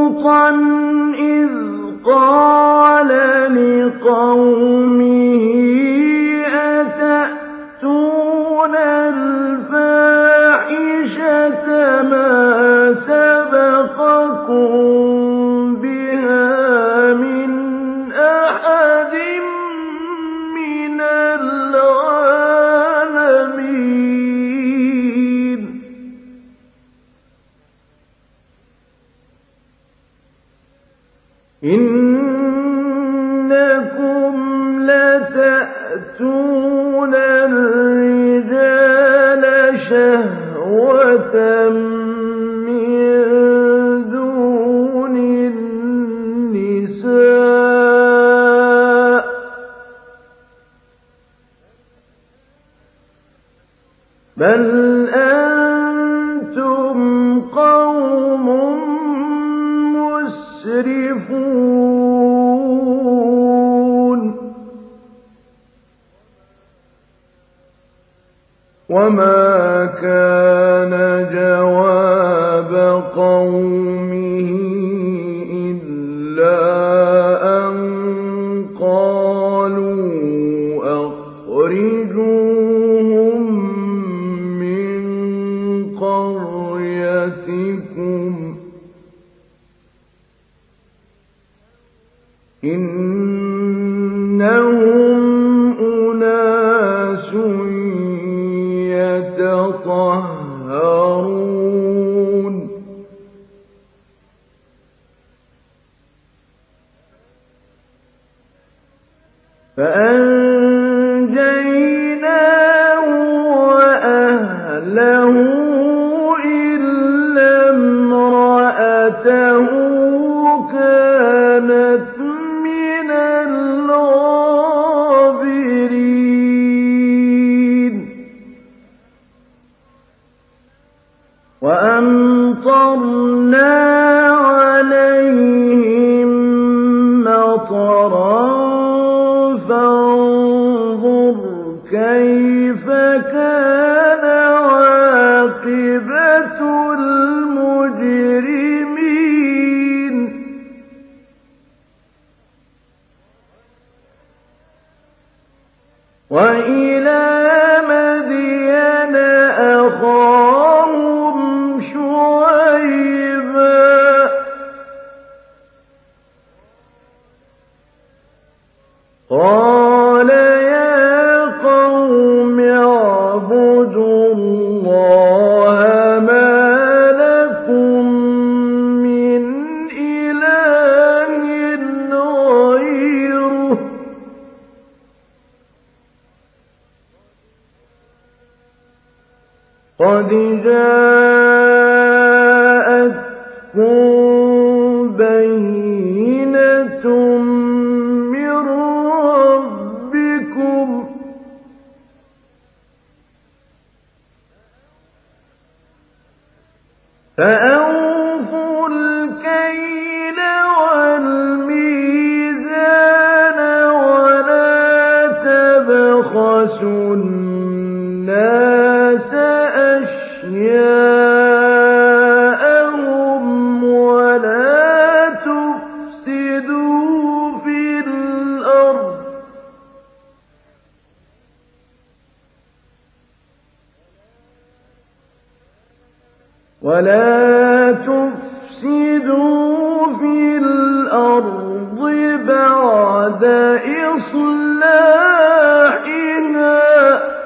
S1: لوطا إذ قال لقومه أتأتون الفاحشة ما سبقكم بها من أحد من العالمين إنكم لتأتون الرجال شهوة من دون النساء بل أنتم قوم مسرفون وما كان جواب قومه إلا أن قالوا أخرجوهم من قريتكم إنهم أناس يتطهرون فأنجيناه وأهله إلا امرأته كانت من الغابرين وأمطرنا عليهم مطرا فانظر كيف كان عاقبة المجرمين وإلى مدين أخاهم شعيبا قال يا قوم اعبدوا الله ما لكم من إله غيره قد جاءتكم بينة من ربكم فأوفوا الكيل والميزان ولا تبخسوا الناس أشياءهم ولا تفسدوا في الأرض ولا تفسدوا في الأرض بعد إصلاحها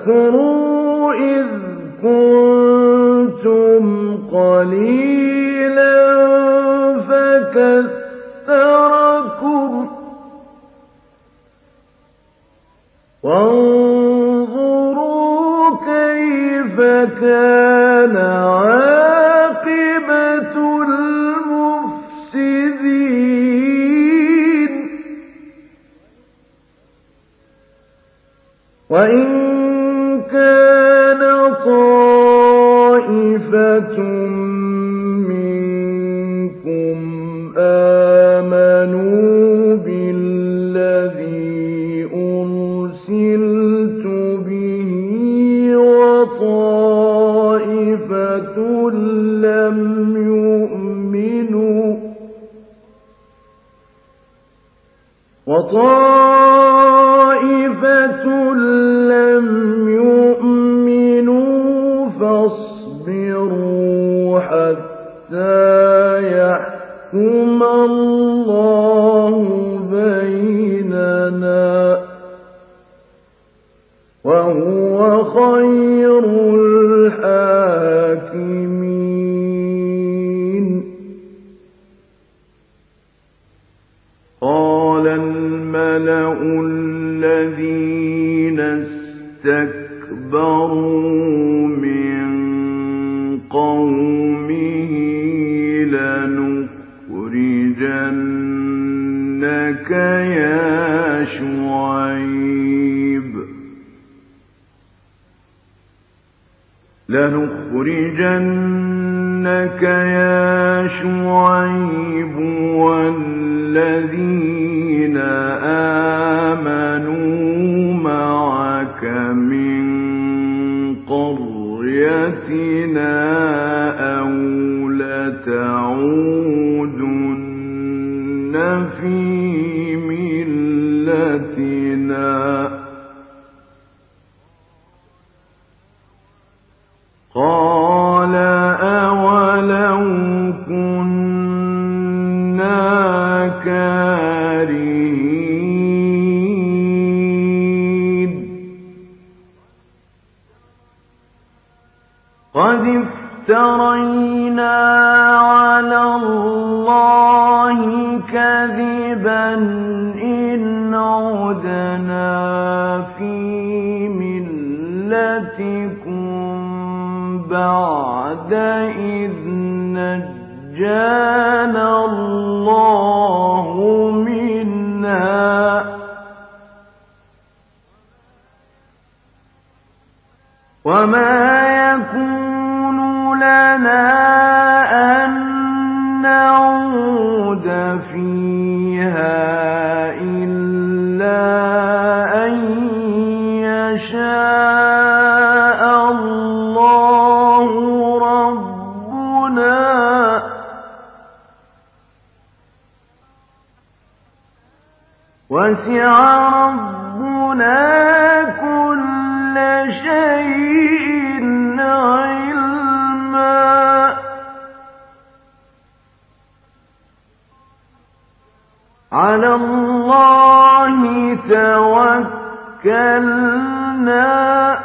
S1: واذكروا إذ كنتم قليلا فكثركم وانظروا كيف كان عاقبة المفسدين وإن كان طائفة منكم آمنوا بالذي أرسلت به وطائفة لم يؤمنوا وطائفة لم يؤمنوا فاصبروا حتى يحكم الله بيننا وهو خير الحاكمين. قال الملأ الذين استكبروا من قومه لنخرجنك يا شعيب لنخرجنك يا شعيب والذين آمنوا معك من قريتنا أو لتعودن في ملتنا قال أولو كنا كارهين قد افترينا على الله كذبا إن عدنا في ملتكم بعد إذ نجانا الله منها وما يكون لنا أن نعود فيها إلا أن يشاء الله ربنا وسع ربنا كل شيء علما على الله توكلنا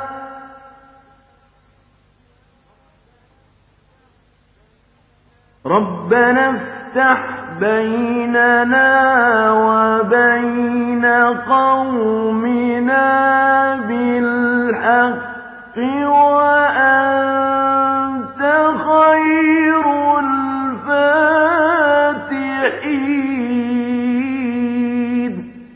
S1: ربنا افتح بيننا وبين قومنا بالحق وأنت خير الفاتحين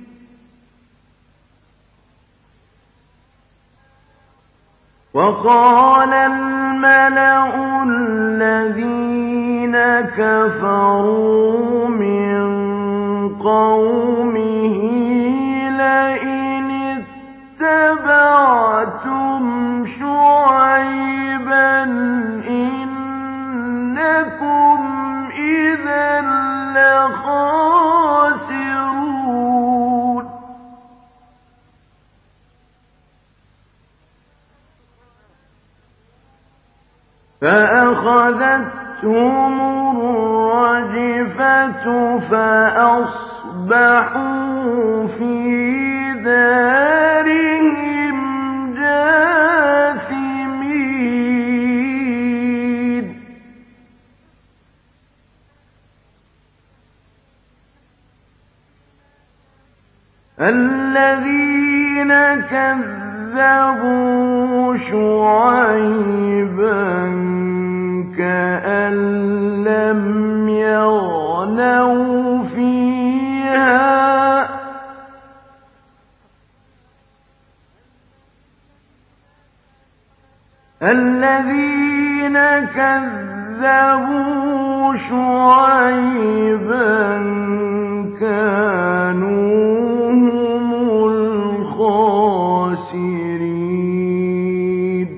S1: وقال الملأ الذين كفروا من قومه لئن اتبعتم شعيبا إنكم إذا لخاسرون فأخذتهم الرجفة فأصبحوا في دارهم جاثمين كذبوا شعيبا كأن لم يغنوا فيها الذين كذبوا شعيبا كانوا هم الخاسرين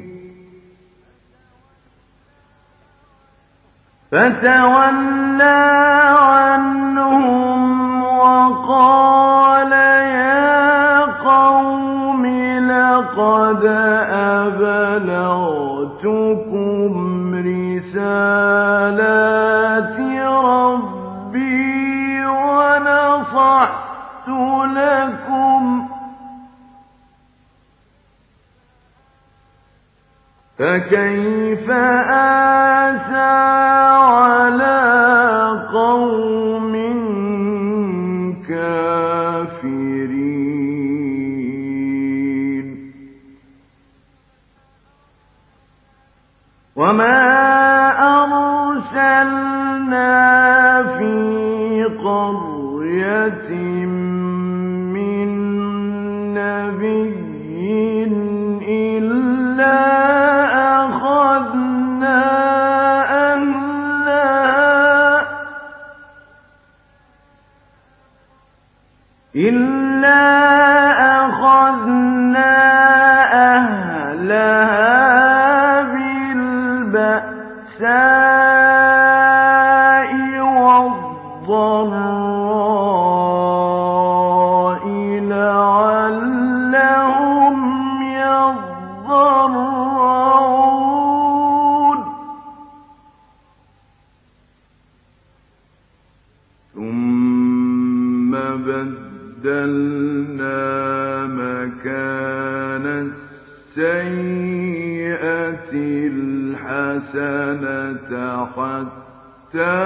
S1: فتولى عنهم وقال يا قوم لقد أبلغتكم رسالات ربي ونصحت لكم فكيف آسى على قوم كافرين وما أرسلنا في قرية من نبي إلا أخذنا أهلها إلا أخذنا أهلها بالبأساء والضراء لعلهم يضرعون ثم بدلنا مكان السيئة الحسنة حتى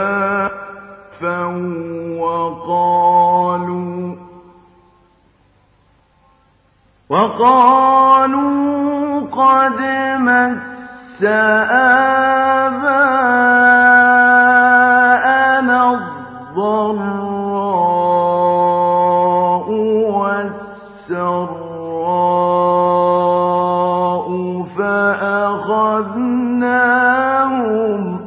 S1: عفوا وقالوا وقالوا قد مس آباءنا الضراء والسراء فأخذناهم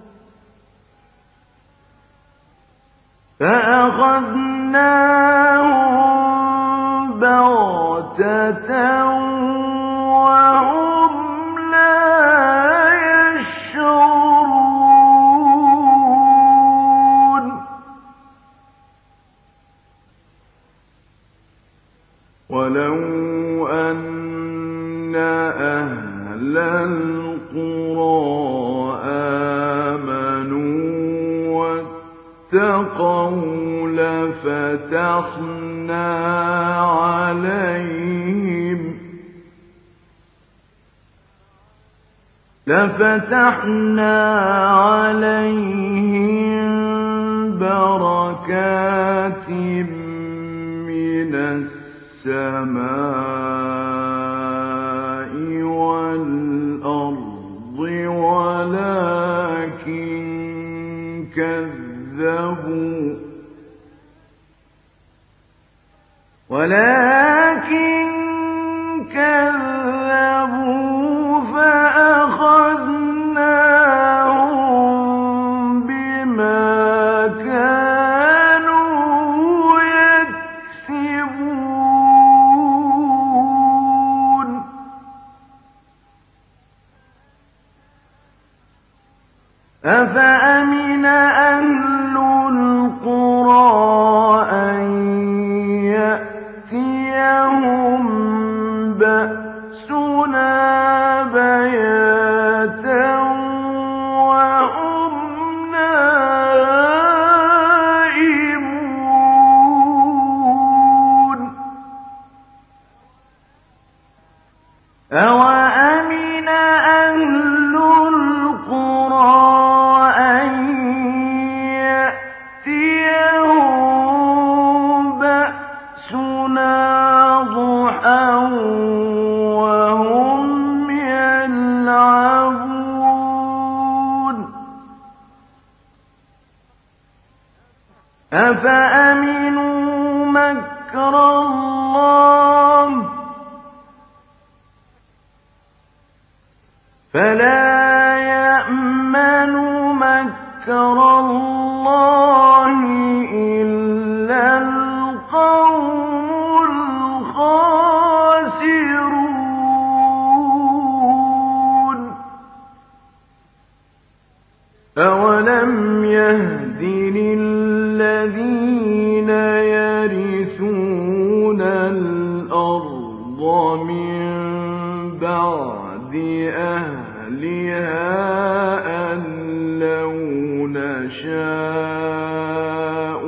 S1: فأخذناهم بغتة وهم لا يشعرون ولو أن أهل القرى آمنوا واتقوا لفتحنا عليهم لفتحنا عليهم بركات من السماء والأرض ولكن كذبوا ولكن كذبوا فأخذناهم بما كانوا يكسبون أفأمن أهل القرى أن يأتيهم بأسنا بياتا وهم نائمون أوأمن أهل القرى أن يأتيهم بأسنا ضحى أفأمنوا مكر الله فلا يأمن مكر الله إلا القوم الخاسرون أولم يهد للذين يرثون الأرض من بعد أهلها أن لو نشاء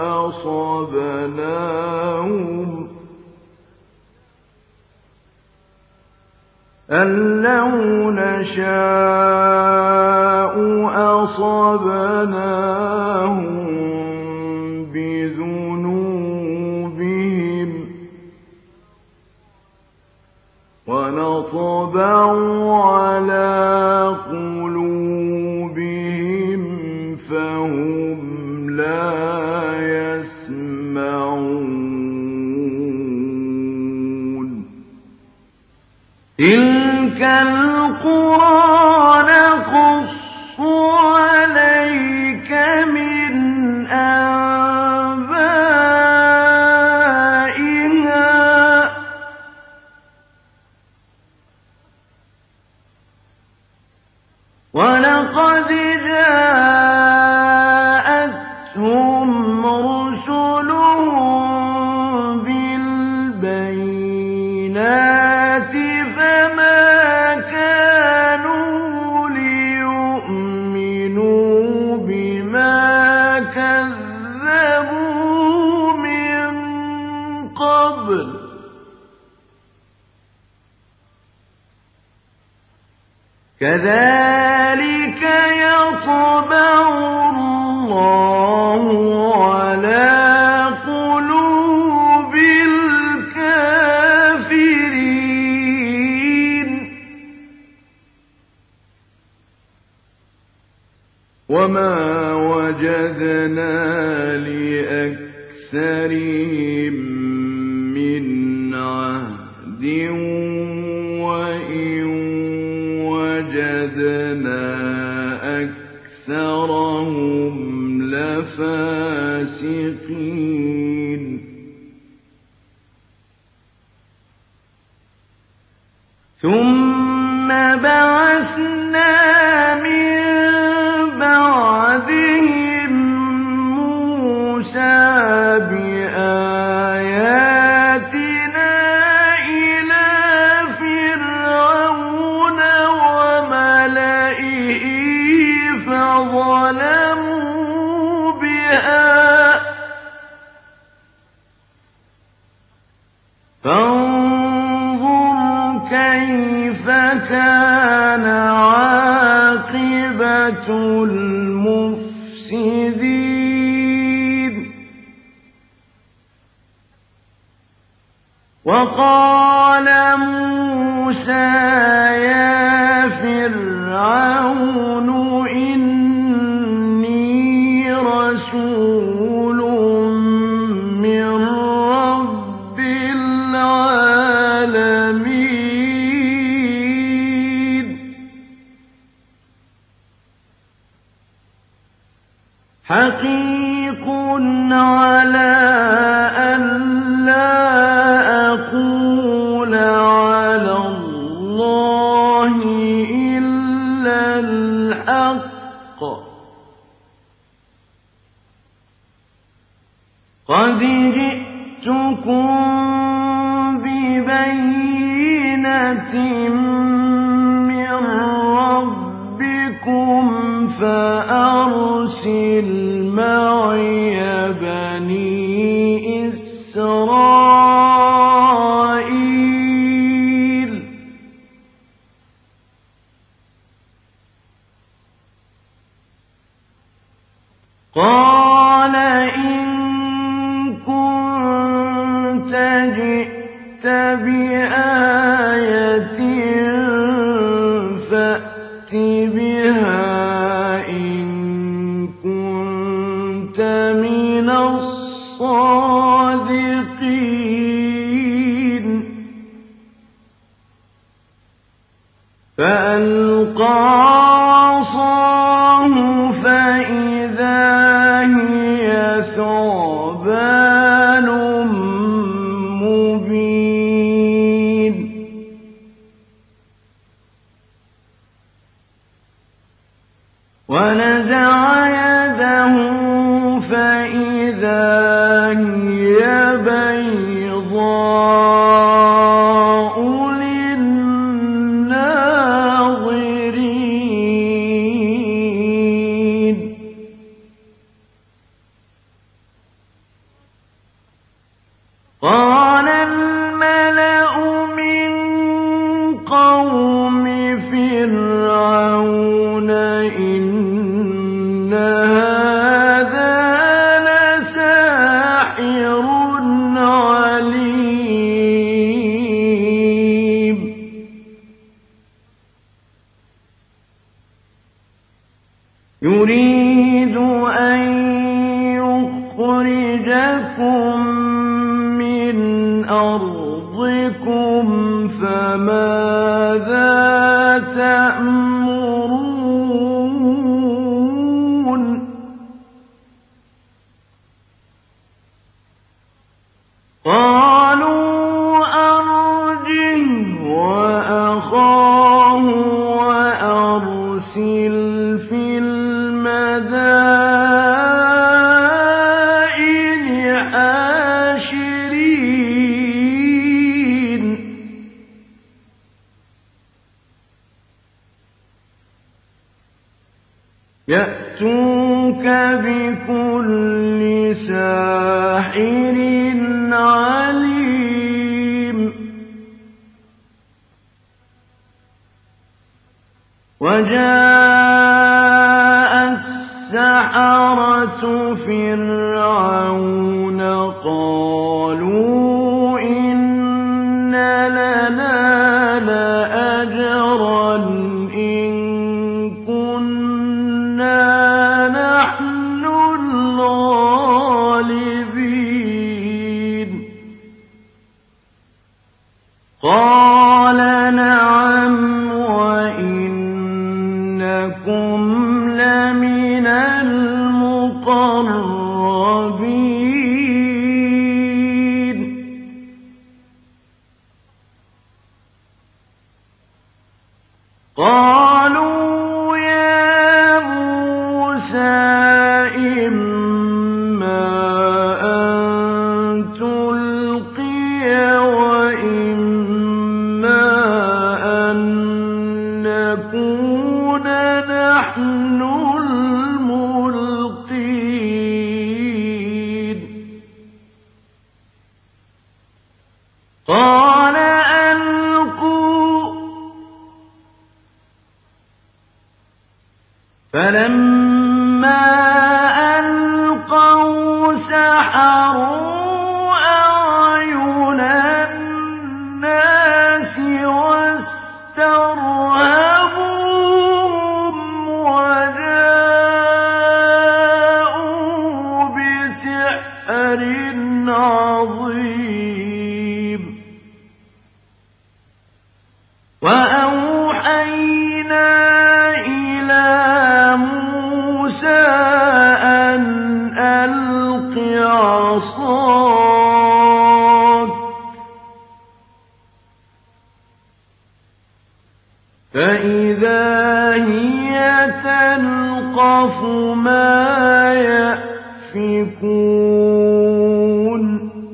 S1: أصبناهم أن لو نشاء أصبناهم بذنوبهم ونطبع على قلوبهم فهم لا يسمعون تلك القرى نقص عليك من أنبائها ولقد جاءتهم رسلهم بالبينات فما كانوا ليؤمنوا بما كذبوا من قبل كذلك يطبع الله على قلوب الكافرين وما وجدنا لأكثرهم من عهد وإن وجدنا أكثرهم لفاسقين ثم بعثنا من بعدهم موسى بآياتنا إلى فرعون وملئه فظلموا بها فانظر كيف كان عاقبة المفسدين وقال موسى يا فرعون إني رسول من رب العالمين حقيق على أن لا أقول على الله إلا الحق قد جئتكم ببينة من ربكم فأرسل معي بني إسرائيل قال إن كنت جئت بآية فأت بها إن كنت من فألقى عصاه فإذا هي ثعبان مبين ونزع يده فإذا هي بيضاء للناظرين قال الملأ من قوم فرعون إن هذا لساحر عليم يريد أن يخرجكم من أرضكم فماذا تأمرون قالوا أرجه وأخاه وأرسل في المدائن حاشرين يأتوك بكل ساحر عليم وجاء السحرة فرعون قالوا إن لنا لأجرا إن كنا نحن الغالبين قال نعم وإنكم لمن المقربين قالوا يا موسى إما أن تلقي وإما أن نكون نحن الملقين قال ألقوا فلما ألقوا سحروا أعين الناس واسترهبوهم وجاءوا بسحر عظيم وأوحينا إلى موسى أن ألق عصاك فإذا هي تلقف ما يأفكون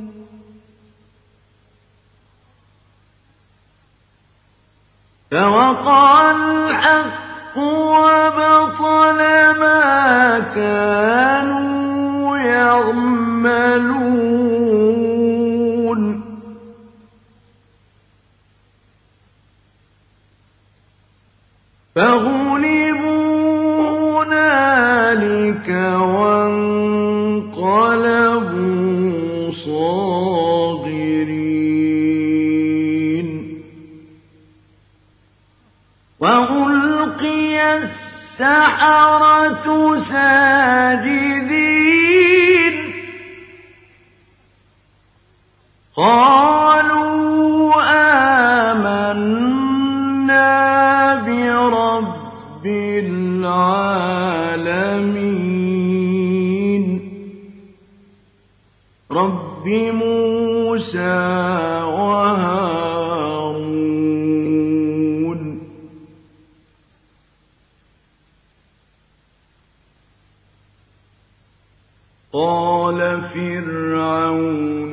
S1: فوقع الحق وبطل ما كانوا يعملون فغلبوا هنالك وانقلبوا صاغرين وألقي السحرة ساجدين قالوا آمنا رب العالمين رب موسى وهارون قال فرعون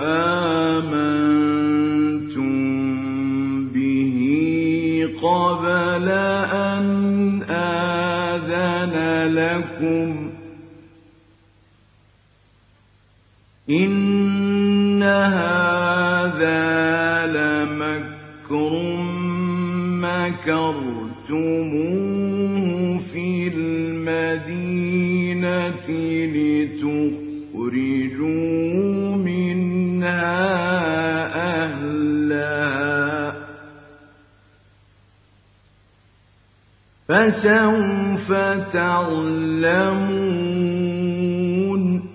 S1: آمنتم به قبل أن آذن لكم إن هذا لمكر مكرتموه في المدينة لتخرجوا منها أهلها فسوف تعلمون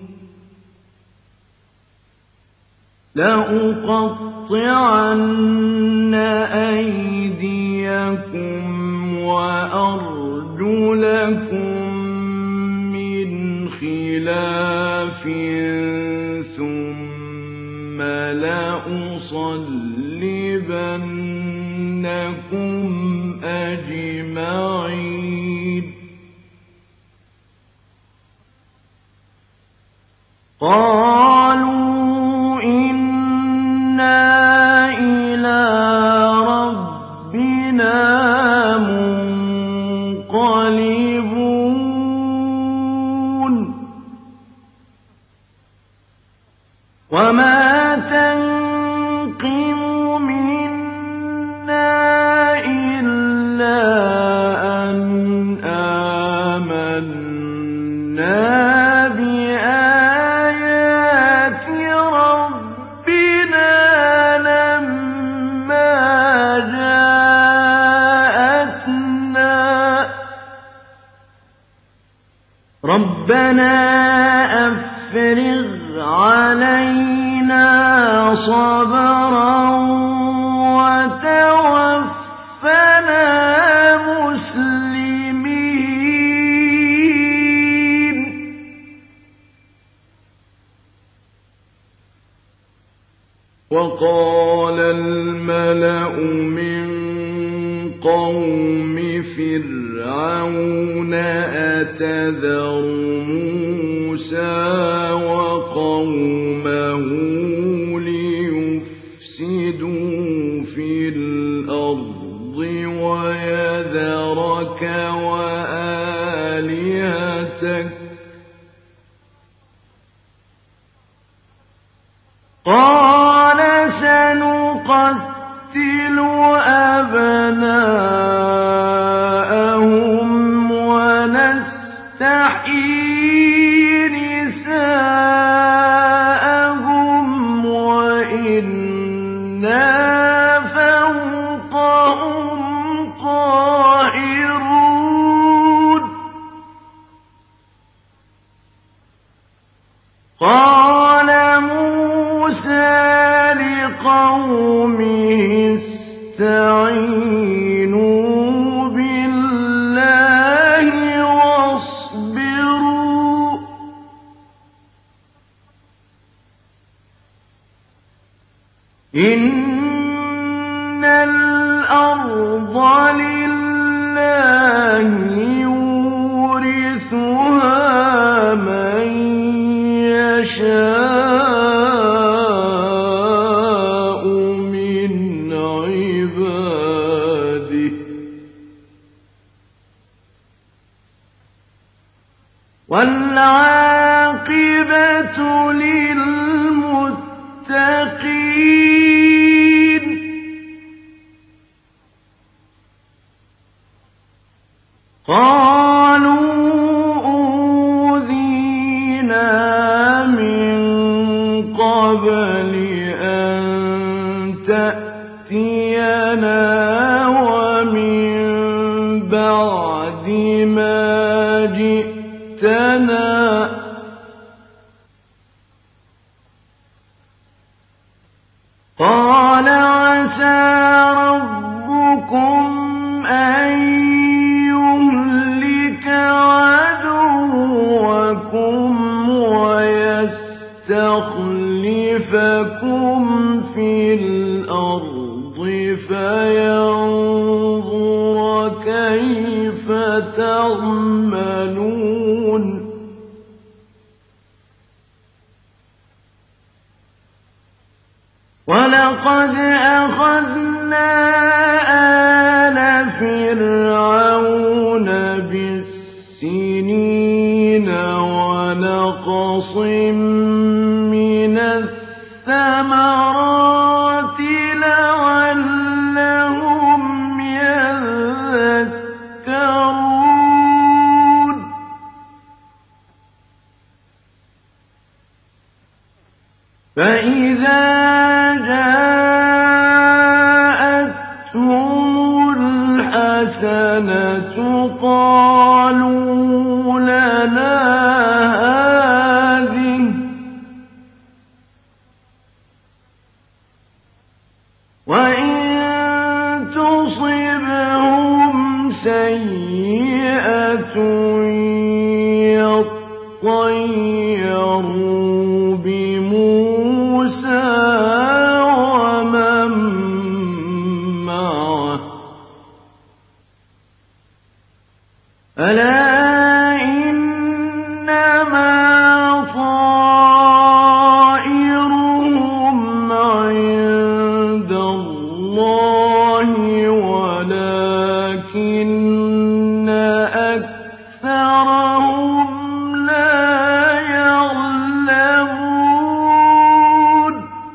S1: لأقطعن أيديكم وأرجلكم من خلاف ثم لأصلبنكم أجمعين قالوا إنا إلى ربنا منقلبون وما تنقم منا إلا أن آمنا بآيات ربنا لما جاءتنا ربنا أفرغ علينا صبرا وتوفنا مسلمين وقال الملأ من قوم فرعون أتذر موسى وقومه ليفسدوا في الأرض ويذرك وآلهتك قال سنقتل أبناءهم ونستحيي نساءهم وإنا فوقهم قاهرون قال موسى لقومه استعينوا بالله واصبروا إن الأرض لله يورثها من يشاء من عباده والعاقبة للمتقين قالوا أوذينا من قبل أن تأتينا ومن بعد ما جئتنا قال عسى ربكم أن تَعْمَلُونَ وَلَقَدْ أَخَذْنَا آلَ فِرْعَوْنَ بِالسِّنِينَ وَنَقْصٍ مِّنَ الثَّمَرَاتِ لَعَلَّهُمْ يَذَّكَّرُونَ فَإِذَا جَاءَتْهُمُ الْحَسَنَةُ قَالُوا لَنَا هَٰذِهِ وَإِن تُصِبْهُمْ سَيِّئَةٌ يَطَّيَّرُوا بِمُوسَىٰ وَمَن مَّعَهُ أَلَا إِنَّمَا طَائِرُهُمْ عِندَ اللَّهِ وَلَٰكِنَّ أَكْثَرَهُمْ لَا يَعْلَمُونَ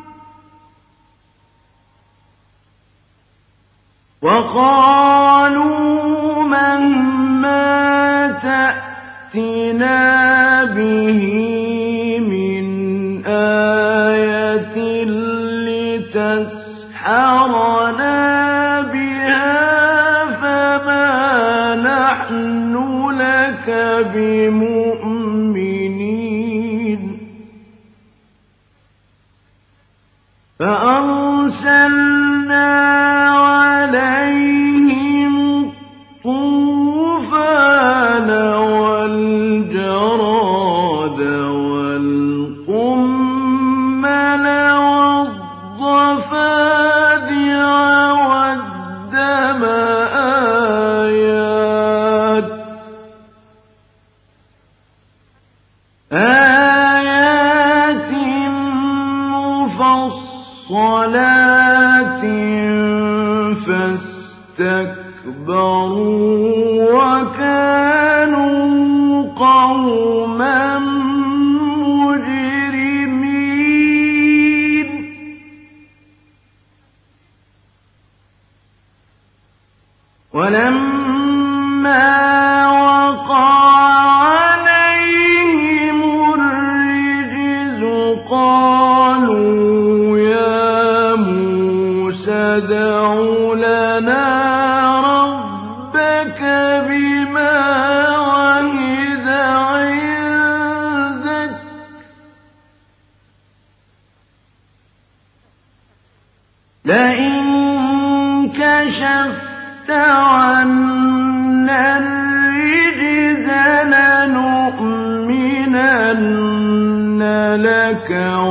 S1: وَقَالُوا مَهْمَا تَأْتِنَا بِهِ مِنْ آيَةٍ لِتَسْحَرَنَا بِهَا فَمَا نَحْنُ لَكَ بِمُؤْمِنِينَ فَأَرْسَلْنَا عَلَيْهِمُ الطُّوفَانَ وَالْجَرَادَ وَالْقُمَّلَ وَالضَّفَادِعَ وَالدَّمَ آيَاتٍ آيَاتٍ مُفَصَّلَاتٍ فَاسْتَكْبَرُوا وَكَانُوا قَوْمًا مُجْرِمِينَ وَلَمَّا وَقَعَ عَلَيْهِمُ الرِّجْزُ قَالُوا يَا مُوسَى ادْعُ لَنَا رَبَّكَ بِمَا عَهِدَ عِندَكَ لَئِن كَشَفْتَ عَنَّا الرِّجْزَ لَنُؤْمِنَنَّ لَكَ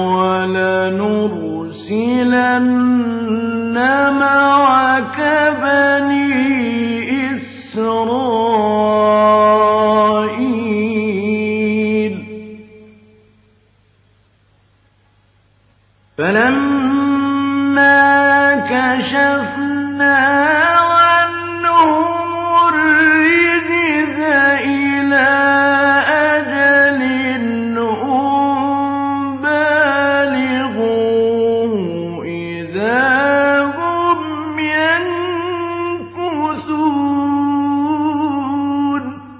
S1: وَلَنُرْسِلَنَّ مَعَكَ بَنِي إِسْرَائِيلَ فَلَمَّا كَشَفْنَا عَنْهُمُ الرِّجْزَ إِلَىٰ أَجَلٍ هُمْ بَالِغُوهُ إِذَا هُمْ يَنكُثُونَ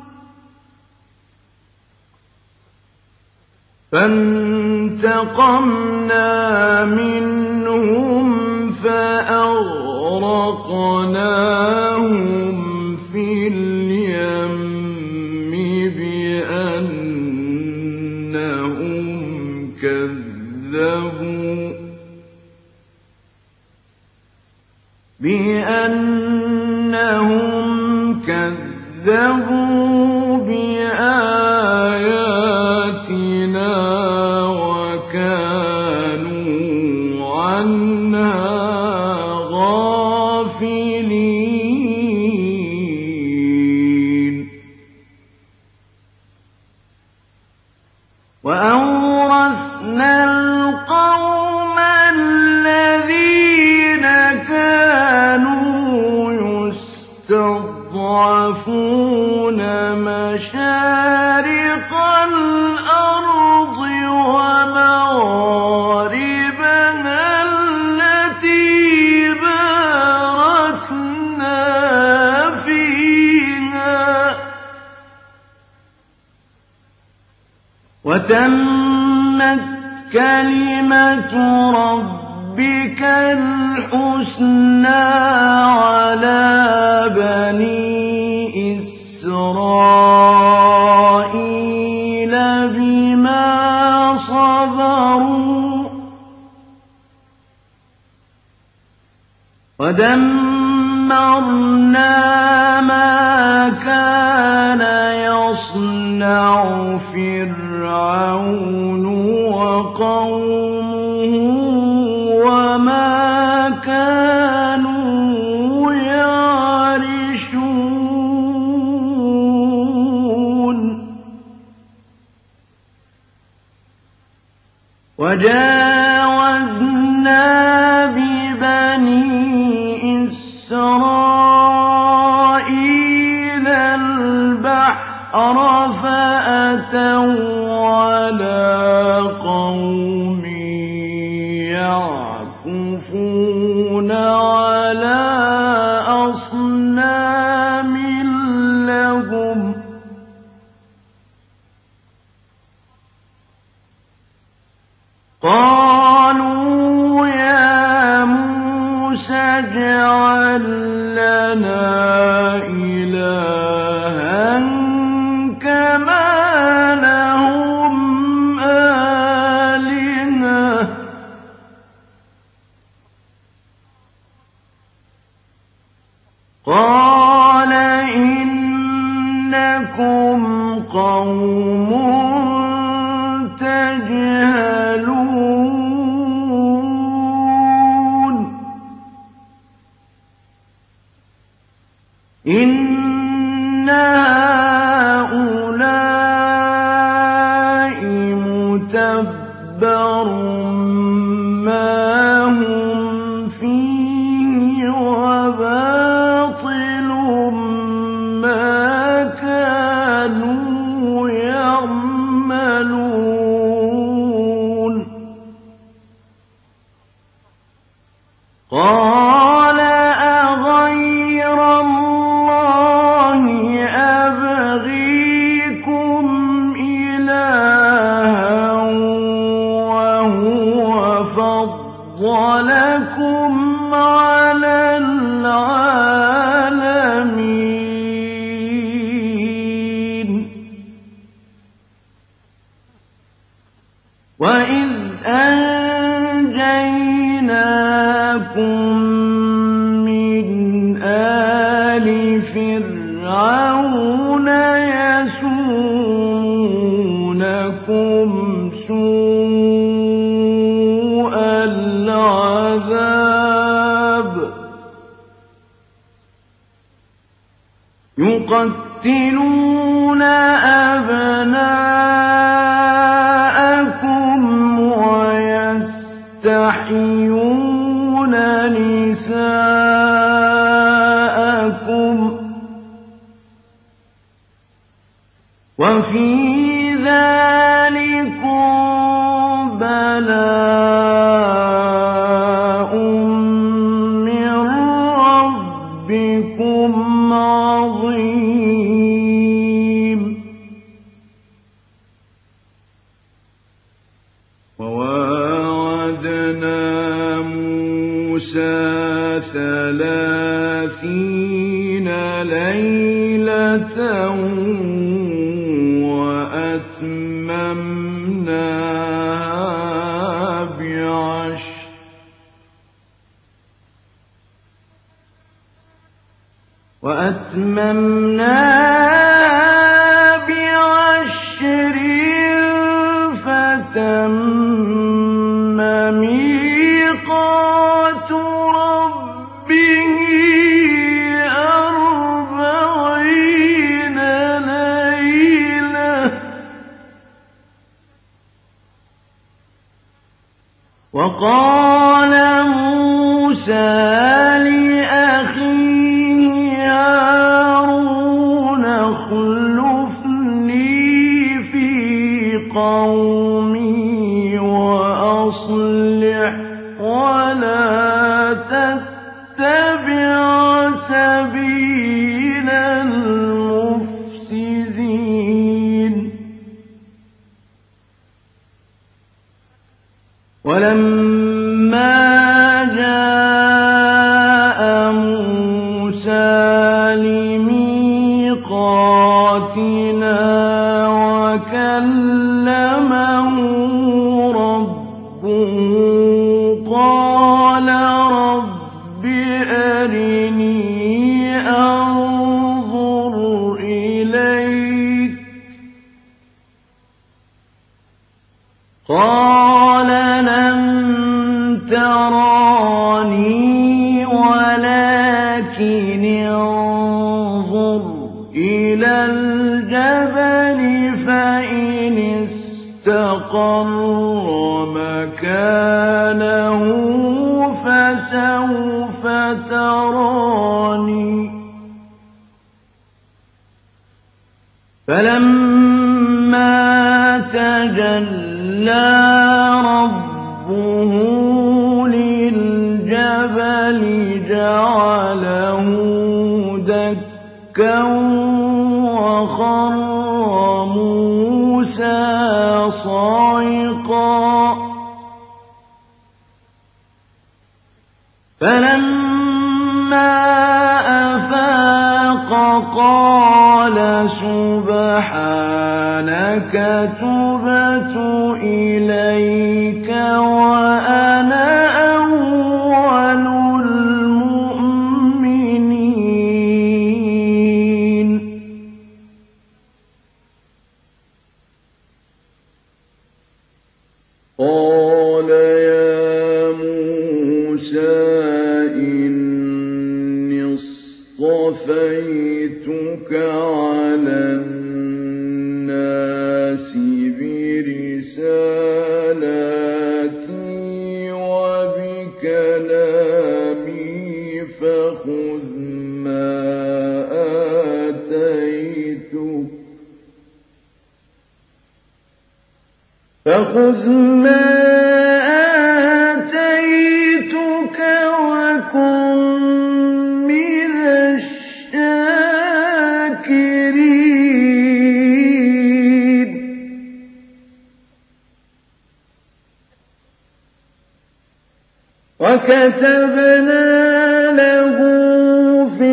S1: فَانتَقَمْنَا مِنْهُمْ فَأَغْرَقْنَاهُمْ فِي الْيَمِّ بِأَنَّهُمْ كَذَّبُوا بِأَنَّهُمْ كَذَّبُوا بِآيَاتِنَا وَكَانُوا عَنْهَا غَافِلِينَ يستضعفون مشارق الأرض ومغاربها التي باركنا فيها وتمت كلمة ربك الحسنى على بني إسرائيل بما صبروا ودمرنا ما كان يصنع فرعون وقومه وما كانوا يعرشون وجاوزنا ببني إسرائيل البحر فأتوا على قوم يعكفون على أصنام لهم قالوا يا موسى اجعل لنا إلها كما لهم آلهة قال إنكم قوم تجهلون إن هؤلاء متبر ما هم فيه وباطل ما كانوا يعملون قال أغير الله أبغيكم إلها وهو فضلكم على العالمين وإذ أنجيناكم من آل فرعون يسومونكم سوء العذاب يقتلون أبناءكم ويستحيون نساءكم وفي ذلكم بلاء من ربكم عظيم وواعدنا موسى ثلاثين ليلة وأتممناها بعشر وأتممناها بعشر فتم ميقات ربه أربعين ليلة وقال موسى لأخيه وَلَمَّا جَاءَ مُوسَىٰ لِمِيقَاتِنَا وَكَلَّمَهُ رَبُّهُ قَالَ رَبِّ أَرِنِي أَنظُرْ إِلَيْكَ ۚ قَالَ لَن تَرَانِي وَلَٰكِنِ انظُرْ إِلَى الْجَبَلِ فَإِنِ اسْتَقَرَّ مَكَانَهُ فَسَوْفَ تَرَانِي ۚ فَلَمَّا تَجَلَّىٰ رَبُّهُ لِلْجَبَلِ جَعَلَهُ دَكًّا وَخَرَّ مُوسَىٰ صَعِقًا ۚ فَلَمَّا أَفَاقَ قَالَ سُبْحَانَكَ تُبْتُ إِلَيْكَ وَأَنَا أَوَّلُ الْمُؤْمِنِينَ. قَالَ يَا مُوسَىٰ إِنِّي اصْطَفَيْتُكَ عَلَى النَّاسِ بِرِسَالَاتِي وَبِكَلَامِي فَخُذْ مَا آتَيْتُكَ فَخُذْ مَا آتَيْتُكَ وَكُن مِّنَ الشَّاكِرِينَ. وَكَتَبْنَا لَهُ فِي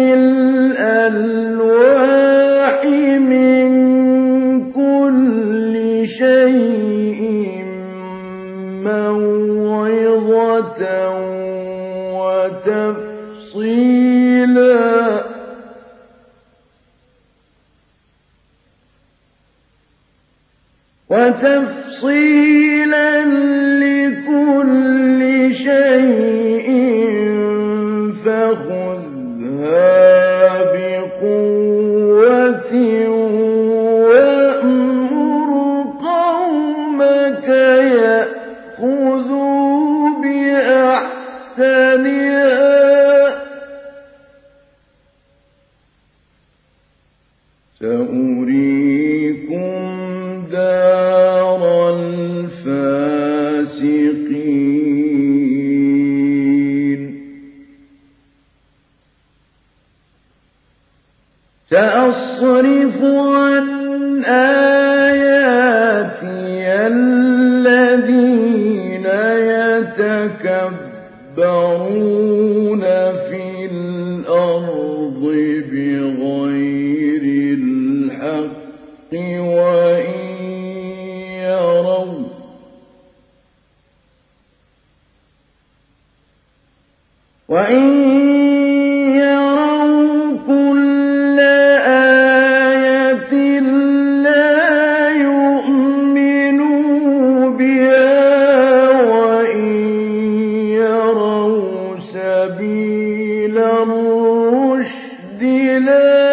S1: الْأَلْوَاحِ مِن كُلِّ شَيْءٍ مَّوْعِظَةً وَتَفْصِيلًا وَتَفْصِيلًا لِّكُلِّ شَيْءٍ فَخُذْهَا بِقُوَّةٍ وَأْمُرْ قَوْمَكَ يَأْخُذُوا بِأَحْسَنِهَا سَأُرِيكُمْ دَارَ الْفَاسِقِينَ. سَأَصْرِفُ عَنْ آيَاتِيَ الَّذِينَ يَتَكَبَّرُونَ فِي الْأَرْضِ بِغَيْرِ الْحَقِّ وَإِن يَرَوْا وَإِن يَرَوْا كُلَّ آيَةٍ لَّا يُؤْمِنُوا بِهَا وَإِن يَرَوْا سَبِيلَ الرُّشْدِ لَا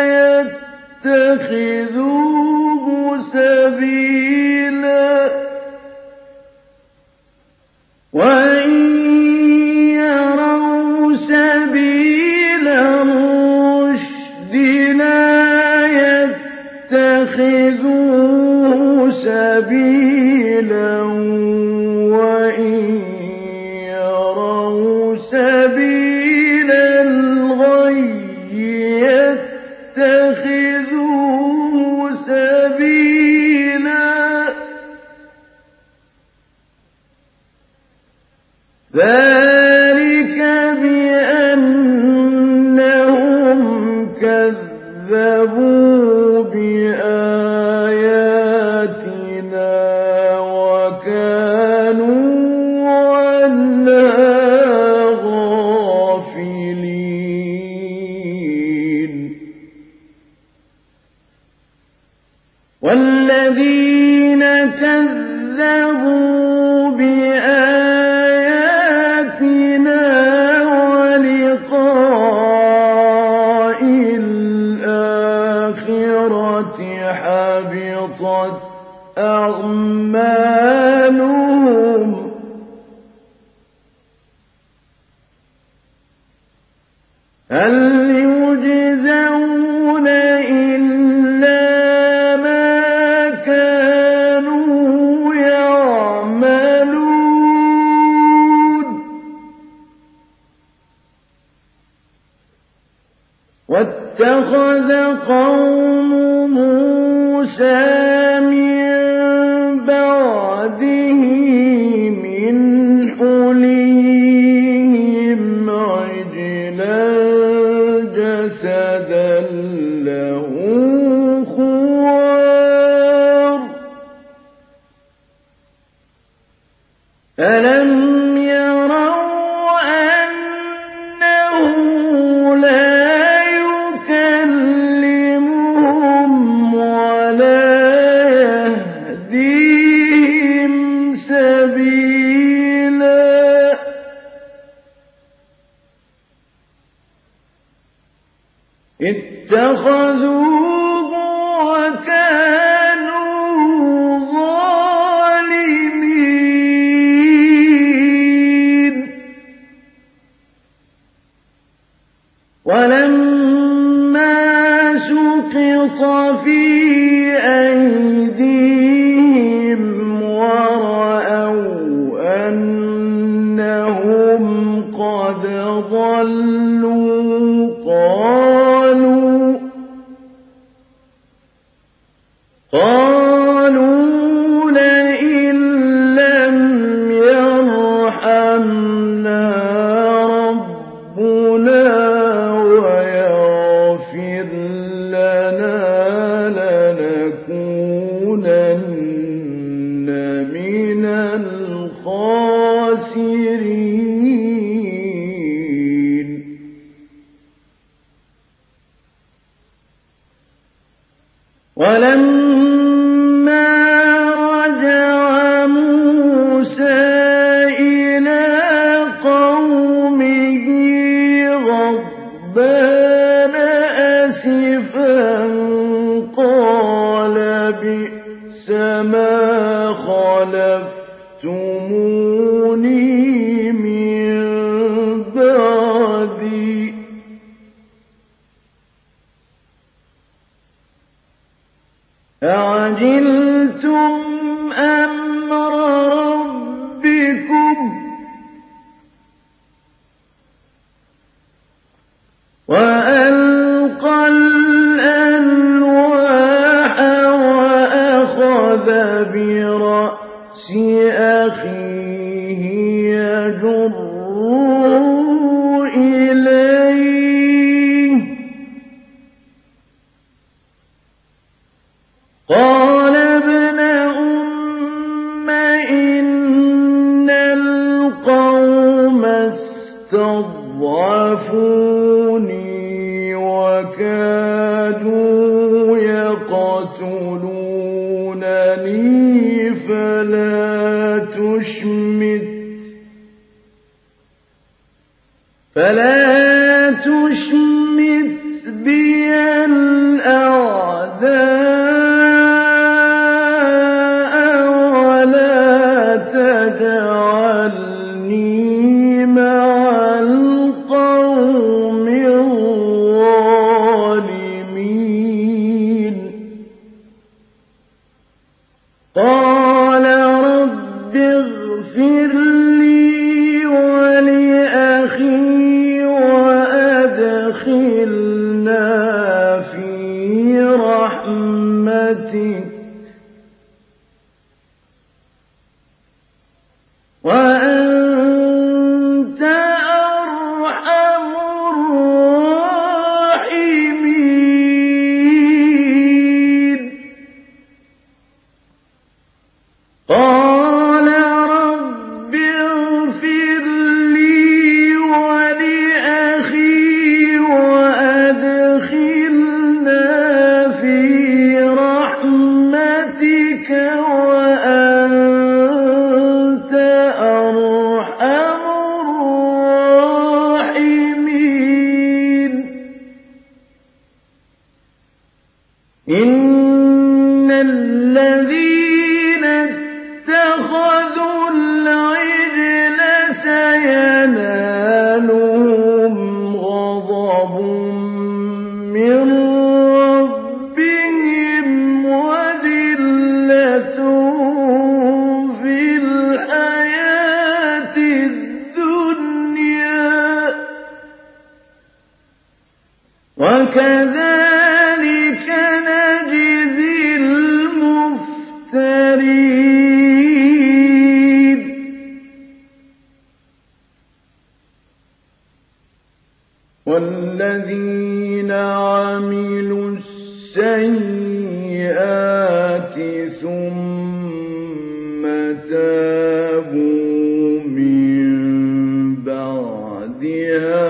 S1: يَتَّخِذُوهُ سَبِيلًا وَإِن يَرَوْا سَبِيلَ الرُّشْدِ لَا يَتَّخِذُوهُ سَبِيلًا وَإِن يَرَوْا سَبِيلَ الْغَيِّ يَتَّخِذُوهُ سَبِيلًا. ذلك بأنهم كذبوا بآياتنا وكانوا عنها غافلين والذين كذبوا بآياتنا ولقاء الآخرة حبطت أعمالهم هل يجزون إلا ما كانوا يعملون واتخذ قوم موسى من بعده من حليهم عجلا جسدا له خوار ألم يروا أنه لا يكلمهم ولا يهديهم سبيلا اتخذوه وكانوا ظالمين ولما سقط في أيديهم ورأوا أنهم قد ضلوا قالوا قالوا لئن لم يرحمنا ربنا ويغفر لنا لنكونن من الخاسرين ولما رجع موسى إلى قومه غضبان آسفا قال بئس ما خلفتموني من بعدي أعجلتم أمر ربكم وألقى الألواح وأخذ برأس أخيه يجره إليه قال ابن أم إن القوم استضعفوني وكادوا يقتلونني فلا تشمت فلا تشمت بي الأعداء ولا تجعلني مع القوم الظالمين قال رب اغفر لي ولأخي وأدخلنا في رحمتك وأنت إن الذين اتخذوا العجل سينالهم غضب من ربهم وذلة في الحياة الدنيا وكذلك نجزي المفترين والذين عملوا السيئات ثم تابوا من بعدها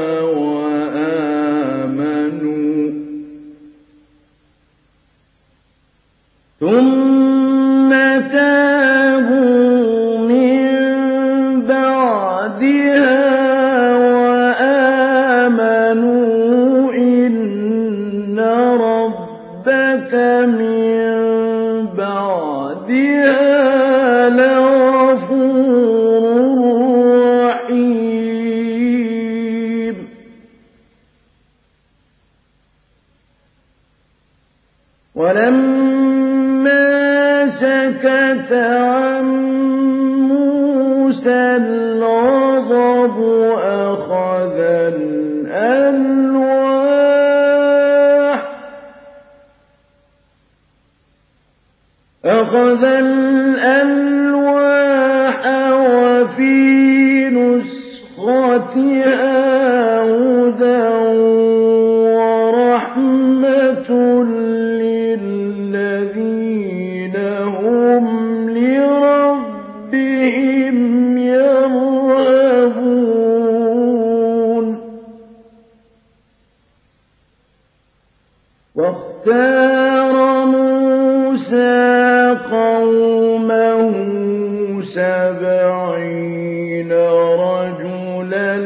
S1: وآمنوا ثم تابوا من بعدها وآمنوا إن ربك من بعدها لغفور رحيم ولما سكت عن موسى الغضب أخذ الألواح أخذ الألواح وفي نسختها هدى ورحمة للذين هم لربهم يرهبون واختار موسى قومه سبعين رجلا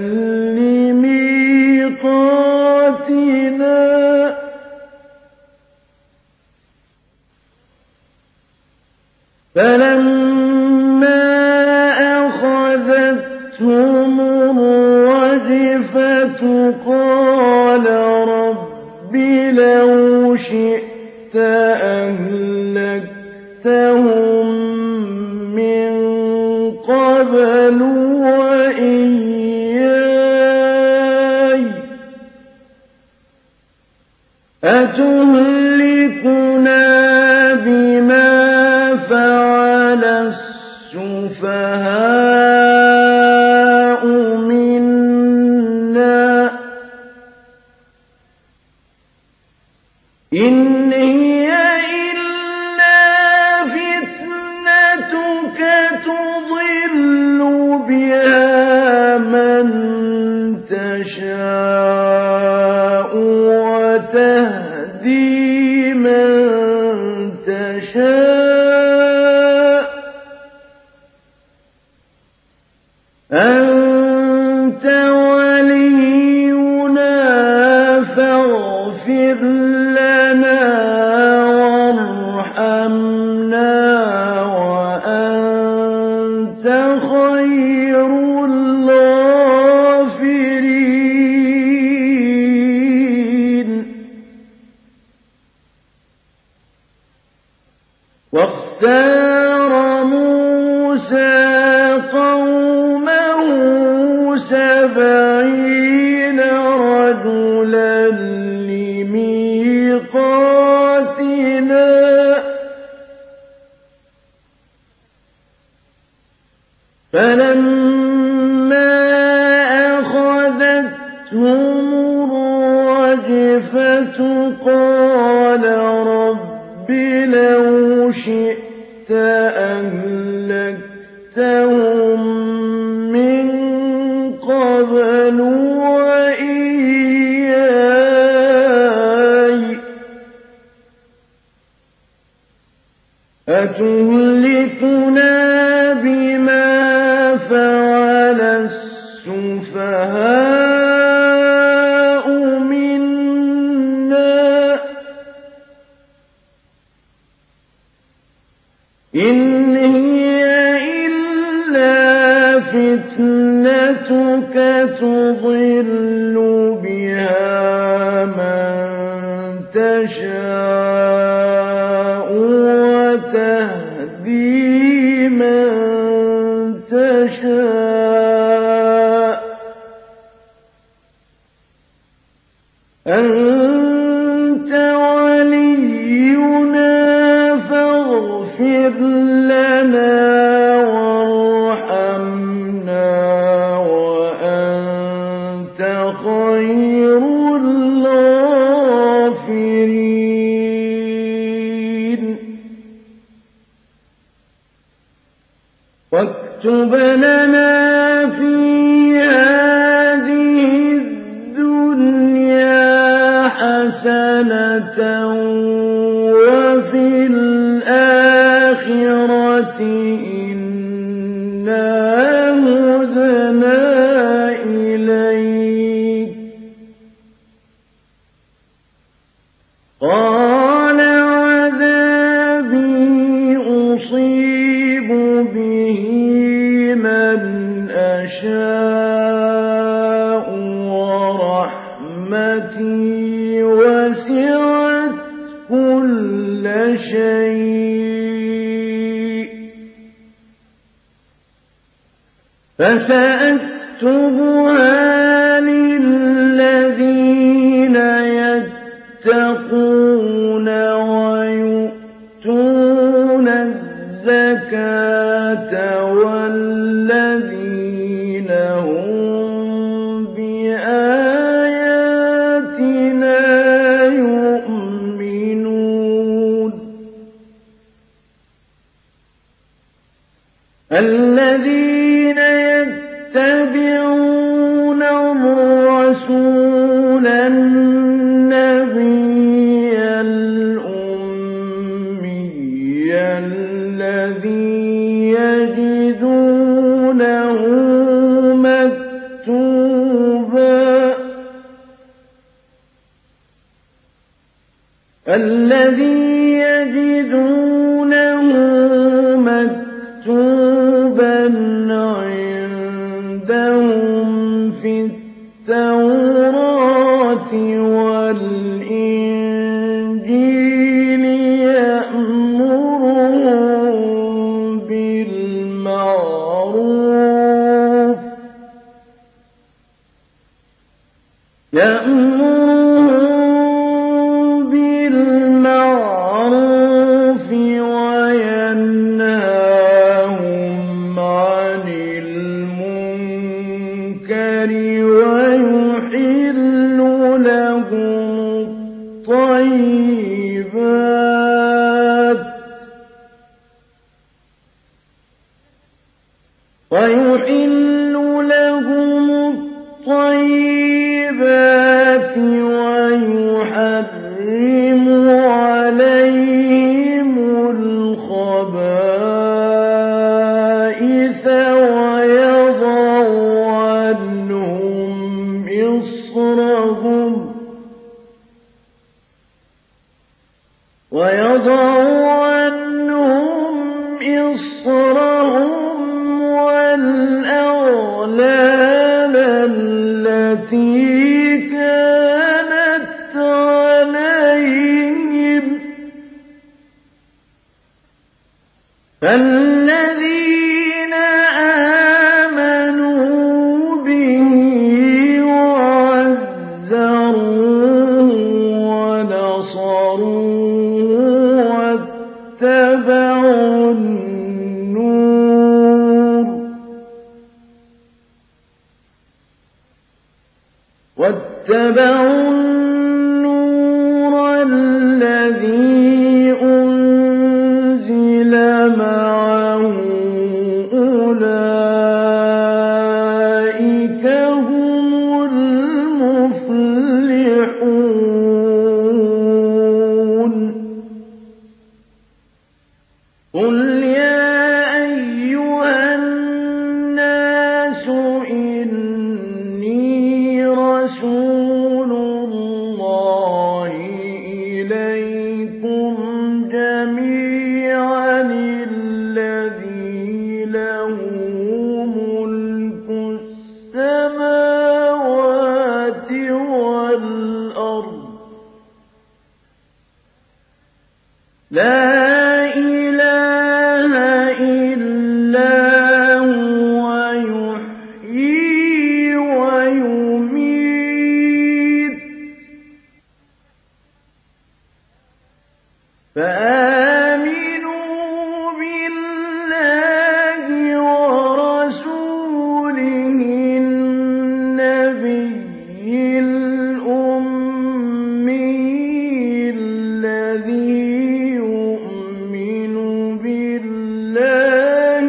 S1: لميقاتنا فلما أخذتهم الرجفة قال رب لو شئت أهلكتهم من قبل وإياي أتهلكنا بما فعل السفهاء منا إن هي إلا فتنتك تضل بها من تشاء وتهدي من تشاء أنت ولينا فاغفر لنا وارحمنا وأنت خير الغافرين واختار موسى قومه سبعين رجلا لميقاتنا فلما أخذتهم الرجفة قال رب لو شئت أهلكتهم من قبل وإياي أتهلكنا بما فعل السفهاء منا إن هي إلا فتنتك تضل بها من تشاء وتهدي من تشاء أنت ولينا فاغفر لنا وارحمنا وأنت خير الغافرين واكتب لنا في هذه الدنيا حسنة وفي الآخرة إنا هدنا إليك قال عذابي أصيب به من أشاء ورحمتي وسعت كل شيء فسأكتبها للذين يتقون ويؤتون الزكاة والذين هم بآياتنا يؤمنون الذين يتبعون الرسول النبي الأمي الذي يجدونه مكتوبا الذي يجدونه مكتوبا عندهم في التوراة والإنجيل يأمرهم بالمعروف يأمرهم بالمعروف وينهاهم عن المنكر ويحل لهم الطيبات ويحل لهم الطيبات ويحرم عليهم الخبائث ويضع عنهم إصرهم ويضع عنهم إصرهم والأغلال التي كانت عليهم فالذين آمنوا به وعزروه ونصروه واتبعوا النور واتبعوا النور الذي أنزل معه أولئك هم المفلحون قل يا أيها الناس إني رسول الله إليكم جميعا لا إله إلا هو يحيي ويميت فآمنوا بالله ورسوله النبي الأمي الذي يؤمن بالله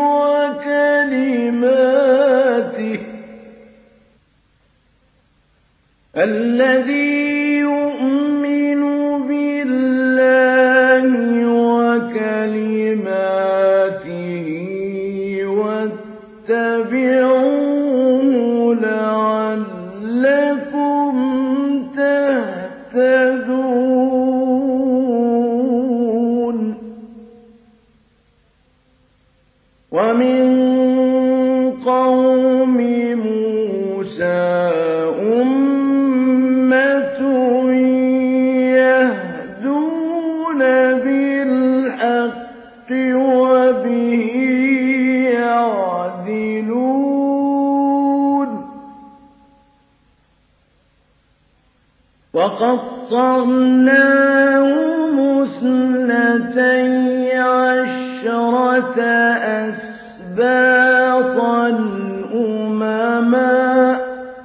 S1: وكلماته الذي يؤمن بالله وكلماته واتبعوه لعلكم تهتدون ومن قوم موسى أمة يهدون بالحق وبه يعدلون وقطعناهم اثنتي عشرة أسباطا أمما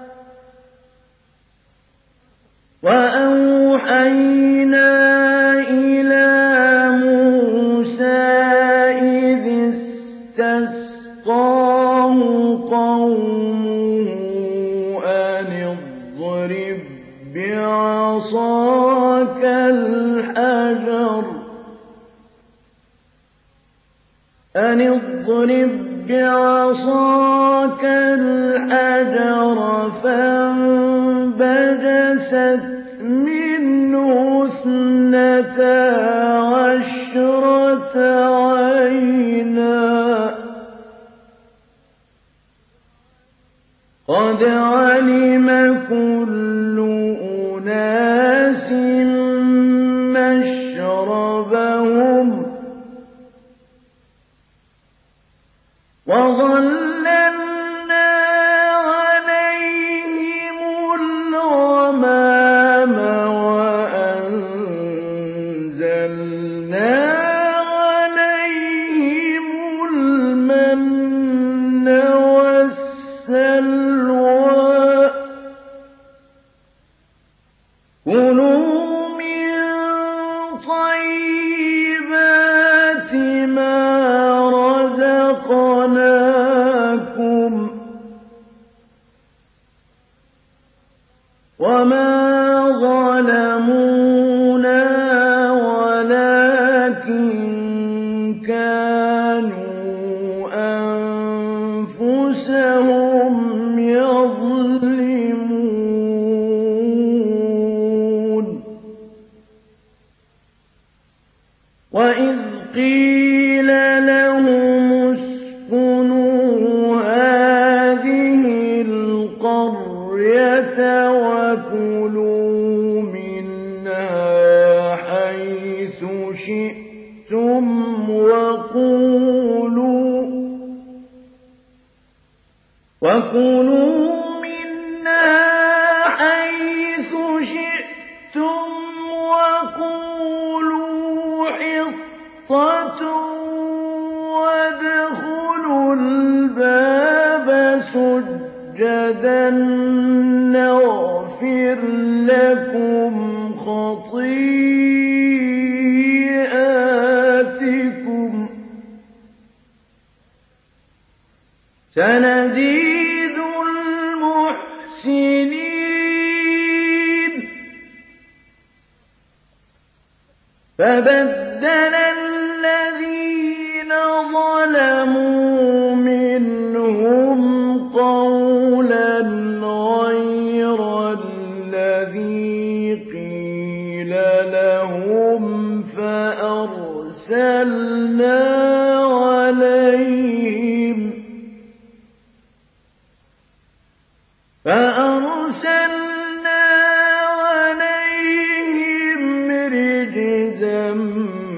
S1: وأوحينا إلى موسى إذ استسقاه قومه أن اضرب بعصاك الحجر أن اضرب بعصاك الحجر فانبجست منه اثنتا عشرة عينا قد علم كل أناس مشربهم وظللنا عليهم الغمام وأنزلنا عليهم المن والسلوى كلوا من طيبات ما رزقناكم وما ظلمونا ولكن كانوا أنفسهم يظلمون وإذ قيل لهم اسكنوا هذه القرية وكلوا منها حيث شئتم وقولوا وكلوا منها حيث شئتم وقولوا حطة وادخلوا الباب سجدا نغفر لكم خطيئاتكم سنزيد المحسنين فبدل الذين ظلموا منهم قولا غير الذي قيل لهم فأرسلنا عليهم فأرسلنا عليهم رجزا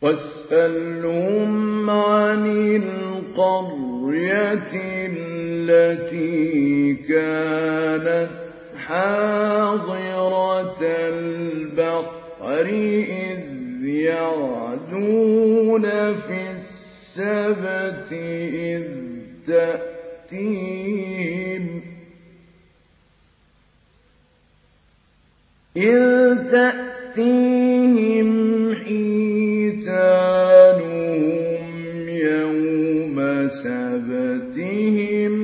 S1: واسألهم عن القرية التي كانت حاضرة البحر إذ يعدون في السبت إذ تأتيهم إذ تأتيهم حيتانهم يوم سبتهم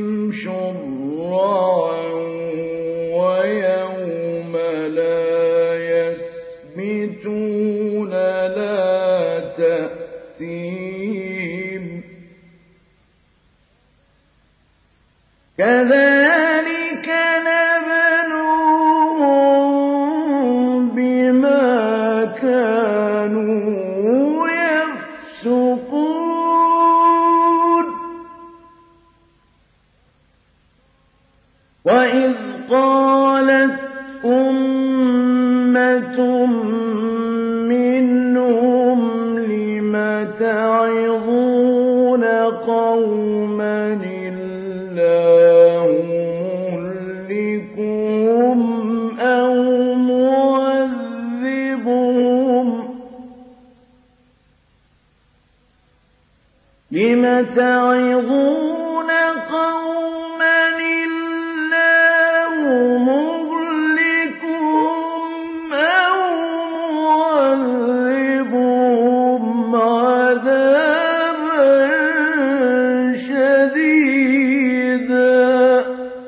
S1: شرعا ويوم لا يسبتون لا تأتيهم كذلك نبلوهم بما كانوا يفسقون وإذ قالت أمة منهم لم تعظون قوما الله مهلكهم أو معذبهم لم تعظون قوما الله مهلكهم أو معذبهم عذابا شديدا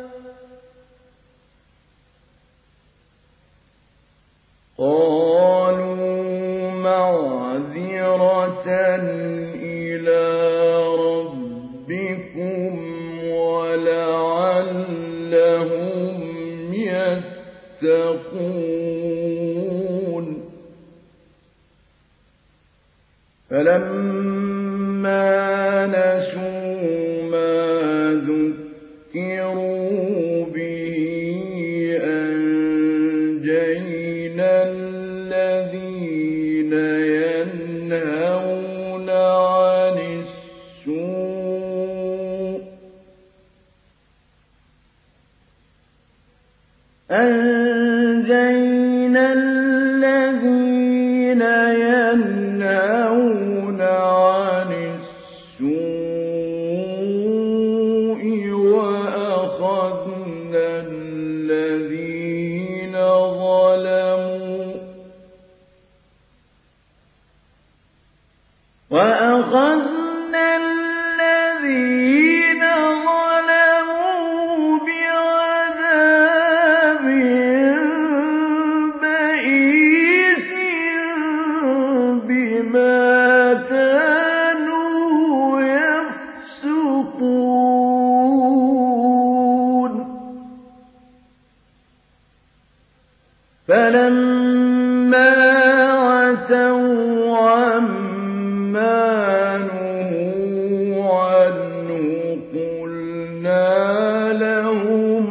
S1: قالوا معذرة إلى ربكم ولعلهم يتقون فلما نسوا ما ذكروا به أنجينا الذين ينهون عن السوء أنجينا الذين ينهون عن السوء وأخذنا الذين ظلموا وأخذنا الذين ظلموا بعذاب بئيس بما كانوا يفسقون فلما عتوا عما نهوا عنه قلنا لهم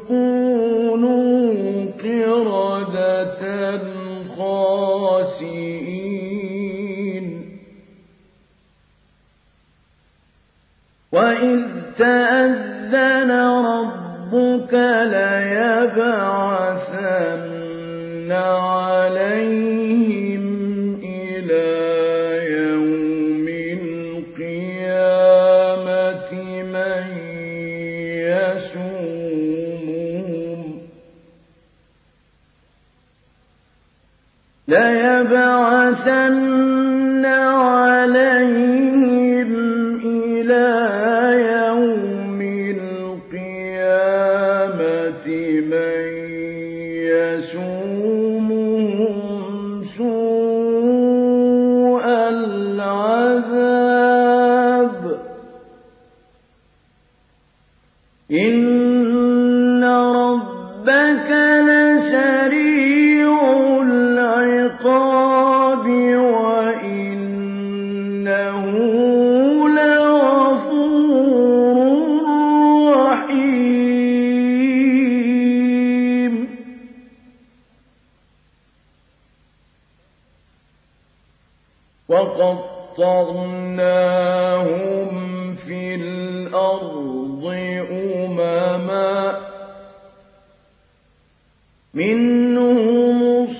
S1: كونوا قردة خاسئين وإذ تأذن ربك ليبعثن عليهم إلى يوم القيامة من يسومهم ليبعثن عليهم إلى يوم القيامة من يسومهم سوء العذاب إن ربك لسريع العقاب وإنه لغفور رحيم وَقَطَّعْنَاهُمْ فِي الْأَرْضِ أُمَمًا مِّنْهُمُ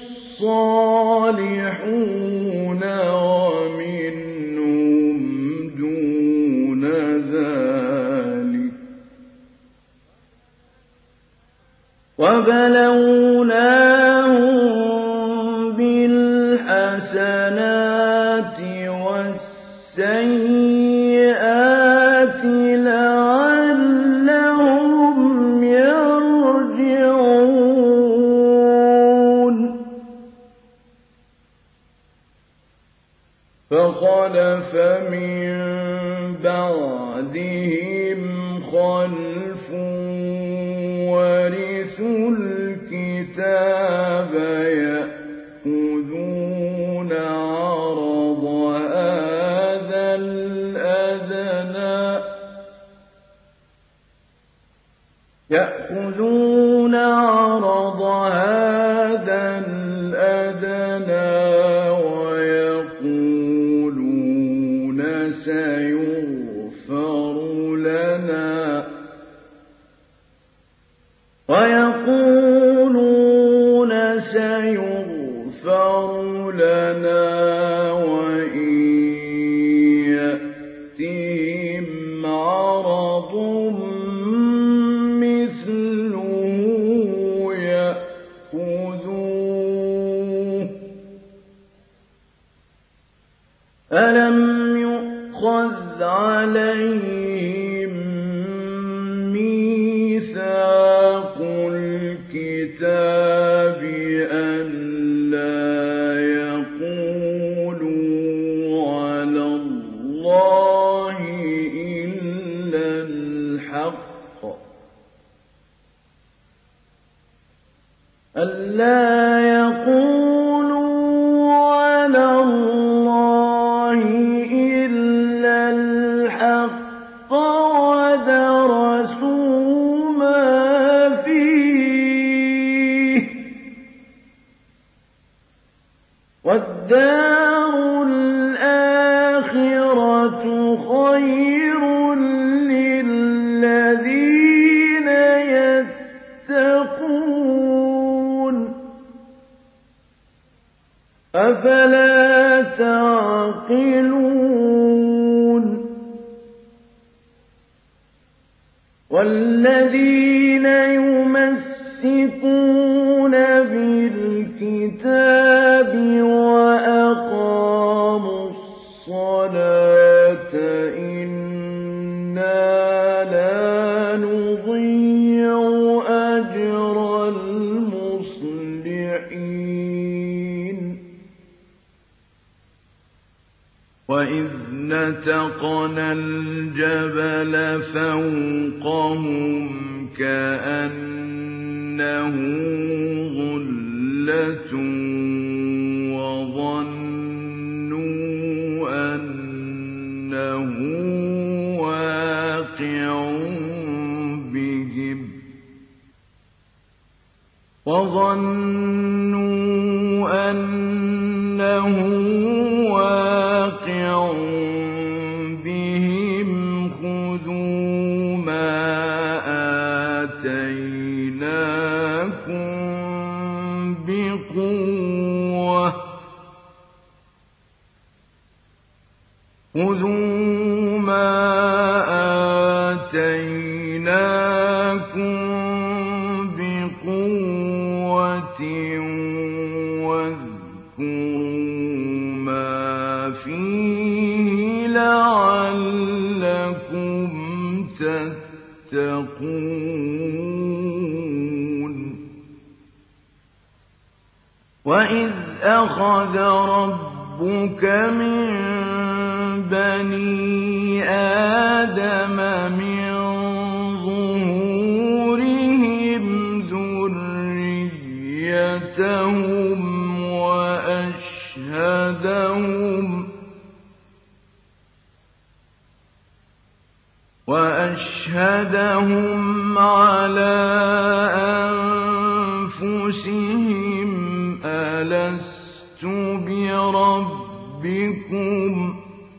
S1: الصَّالِحُونَ وَمِنْهُمْ دُونَ ذَٰلِكَ ۖ وَبَلَوْنَاهُم بِالْحَسَنَاتِ وَالسَّيِّئَاتِ لَعَلَّهُمْ يَرْجِعُونَ فَخَلَفَ مِن بَعْدِهِمْ خَلْفٌ وَرِثُوا الْكِتَابَ يَأْخُذُونَ عَرَضَ هَٰذَا الْأَدْنَىٰ يَأْخُذُونَ عَرَضَ هَٰذَا الْأَدْنَىٰ وَيَقُولُونَ سَيُغْفَرُ لَنَا وَيَقُولُونَ سَيُغْفَرُ لَنَا وَإِن يَأْتِهِمْ عَرَضٌ مِّثْلُهُ يَأْخُذُوهُ ۚ أَلَمْ يُؤْخَذْ عَلَيْهِم مِّيثَاقُ الْكِتَابِ أَن لَّا يَقُولُوا عَلَى اللَّهِ إِلَّا الْحَقَّ أَلَّا يَقُولُوا عَلَى اللَّهِ إِلَّا الْحَقَّ وَدَرَسُوا مَا فِيهِ ۗ وَالدَّارُ الْآخِرَةُ خَيْرٌ لِّلَّذِينَ يَتَّقُونَ ۗ أَفَلَا تَعْقِلُونَ وَالَّذِينَ يُمَسِّكُونَ بِالْكِتَابِ وَأَقَامُوا الصَّلَاةَ إِنَّا لَا نُضِيعُ أَجْرَ الْمُصْلِحِينَ وَإِذْ نَتَقْنَا الْجَبَلَ فَوْقَهُمْ كَأَنَّهُ ظُلَّةٌ وَظَنُّوا أَنَّهُ وَاقِعٌ بِهِمْ وَظَنُّوا أَنَّهُ وَاقِعٌ بِهِمْ خُذُوا مَا آتَيْنَاكُم بِقُوَّةٍ خُذُوا مَا آتَيْنَاكُم بِقُوَّةٍ وَاذْكُرُوا مَا فِيهِ لَعَلَّكُمْ تَتَّقُونَ وَإِذْ أَخَذَ رَبُّكَ مِن بَنِي آدَمَ مِن ظُهُورِهِمْ ذُرِّيَّتَهُمْ وَأَشْهَدَهُمْ وَأَشْهَدَهُمْ عَلَىٰ أَنفُسِهِمْ أَلَسْتُ بِرَبِّكُمْ ربكم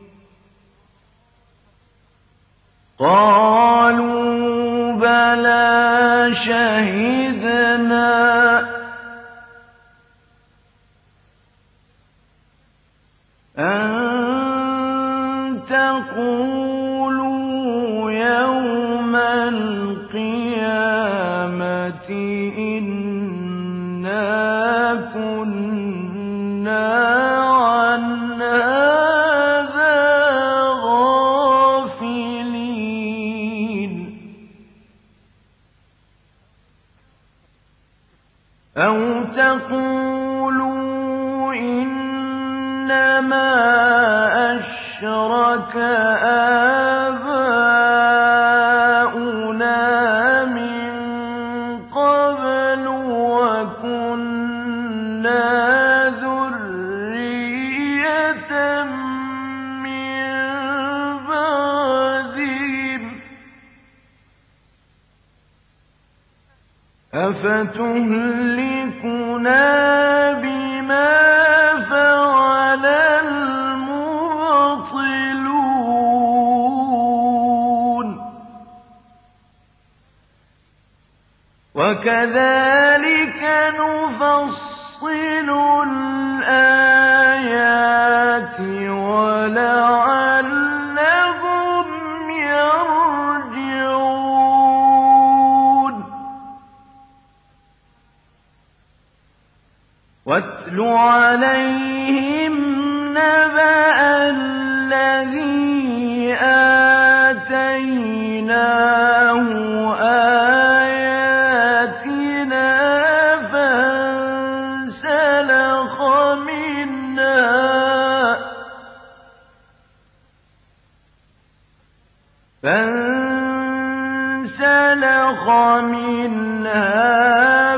S1: قالوا بلى شهدنا أن تقولوا يوم القيامة إنا كنا عن هذا غافلين أو تقولوا إنما أشرك آباؤنا من قبل وكنا ذرية من بعدهم أفتهلكنا بما فعل المبطلون وكذلك نفصل الآيات ولعلهم يرجعون واتل عليهم نبأ الذي آتيناه آياتنا فانسلخ منها فانسلخ منها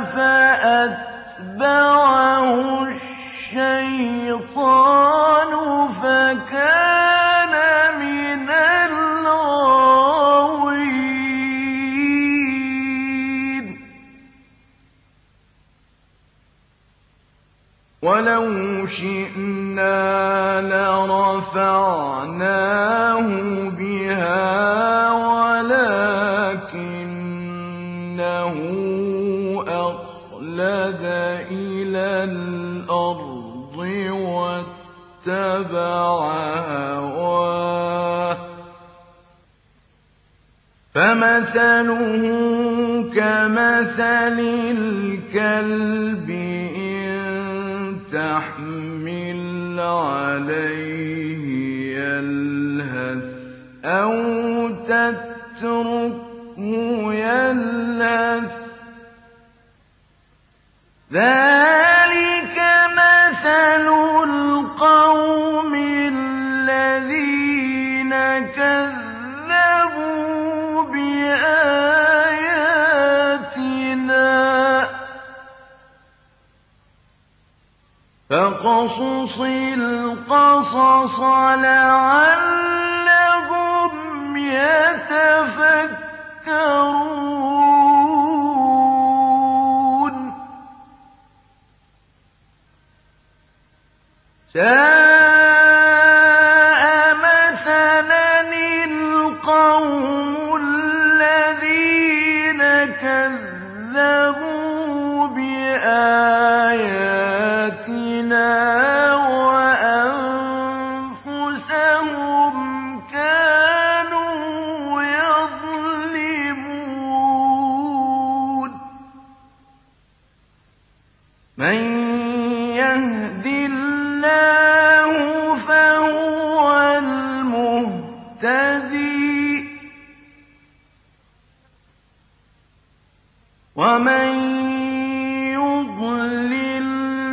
S1: فأتبعه الشيطان فكان من الغاوين ولو شئنا لرفعناه بها ولكنه أخلد إلى الأرض واتبع هواه فمثله كمثل الكلب إن تحمل عليه يلهث أو تتركه يلهث ذلك مثل القوم الذين كذبوا بآياتنا فاقصص القصص لعلهم يتفكرون ساء مثلا القوم الذين كذبوا بآياتنا وأنفسهم كانوا يظلمون من يهد الله فهو المهتدي ومن يضلل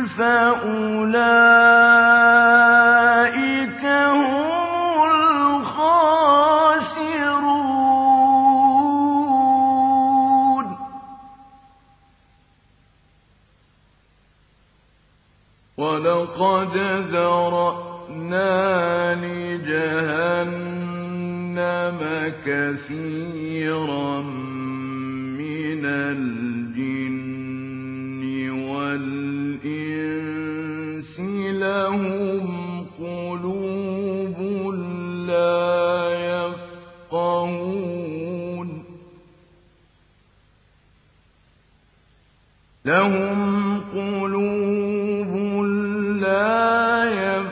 S1: فأولئك هم الخاسرون ولقد ذرأنا لجهنم كثيرا من الجن والإنس لهم قلوب لا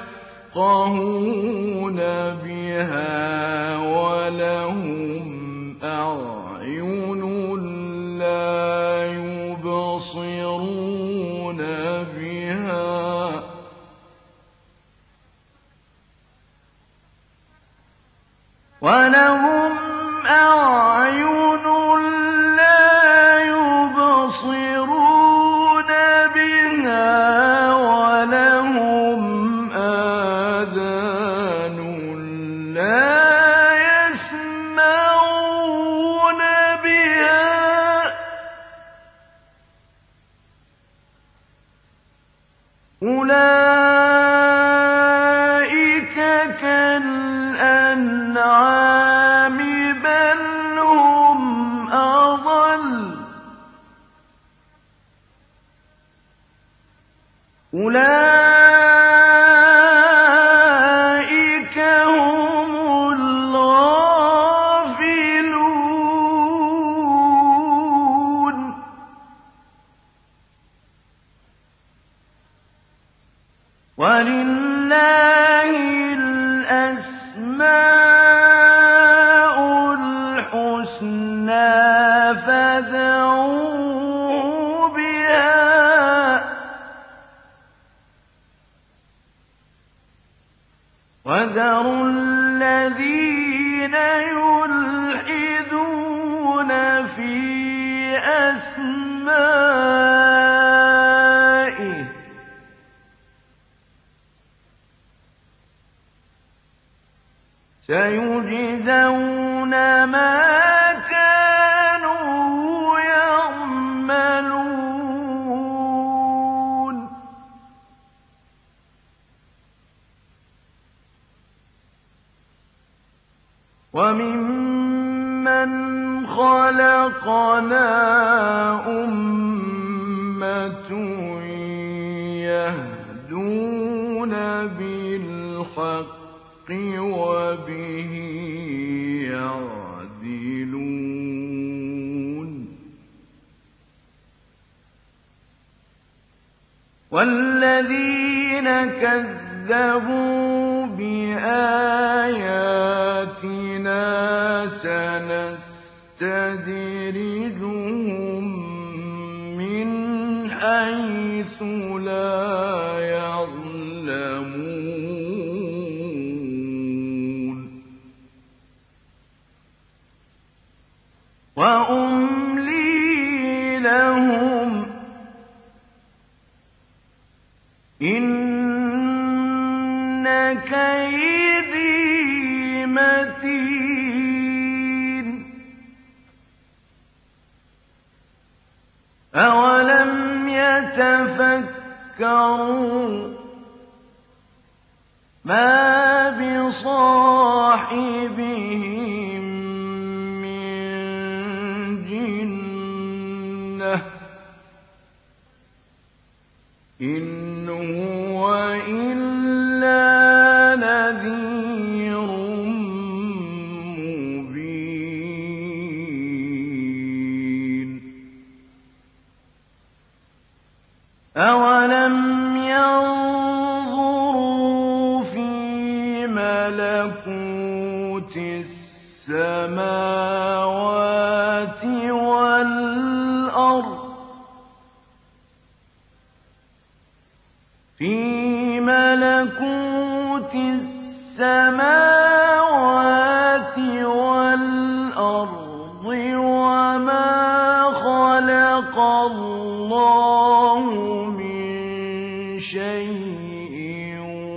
S1: يفقهون بها ولهم أعين لا يبصرون بها ولهم أعين لا يبصرون بها ولهم آذان لا يسمعون بها أولئك كالأنعام بل هم أضل أولئك هم الغافلون ولله الأسماء الحسنى فادعوه بها وذروا الذين يلحدون في أسمائه سيجزون ما كانوا يعملون وممن خلقنا أمة يهدون بالحق وبه يعدلون والذين كذبوا بآياتنا سنستدرجهم من حيث لا يعلمون وأملي لهم إن كيدي متين أولم يتفكروا ما بصاحبهم من جنة إن هو إلا نذير مبين أولم ينظروا في ملكوت السماوات والأرض في ملكوت السماوات والأرض وما خلق الله من شيء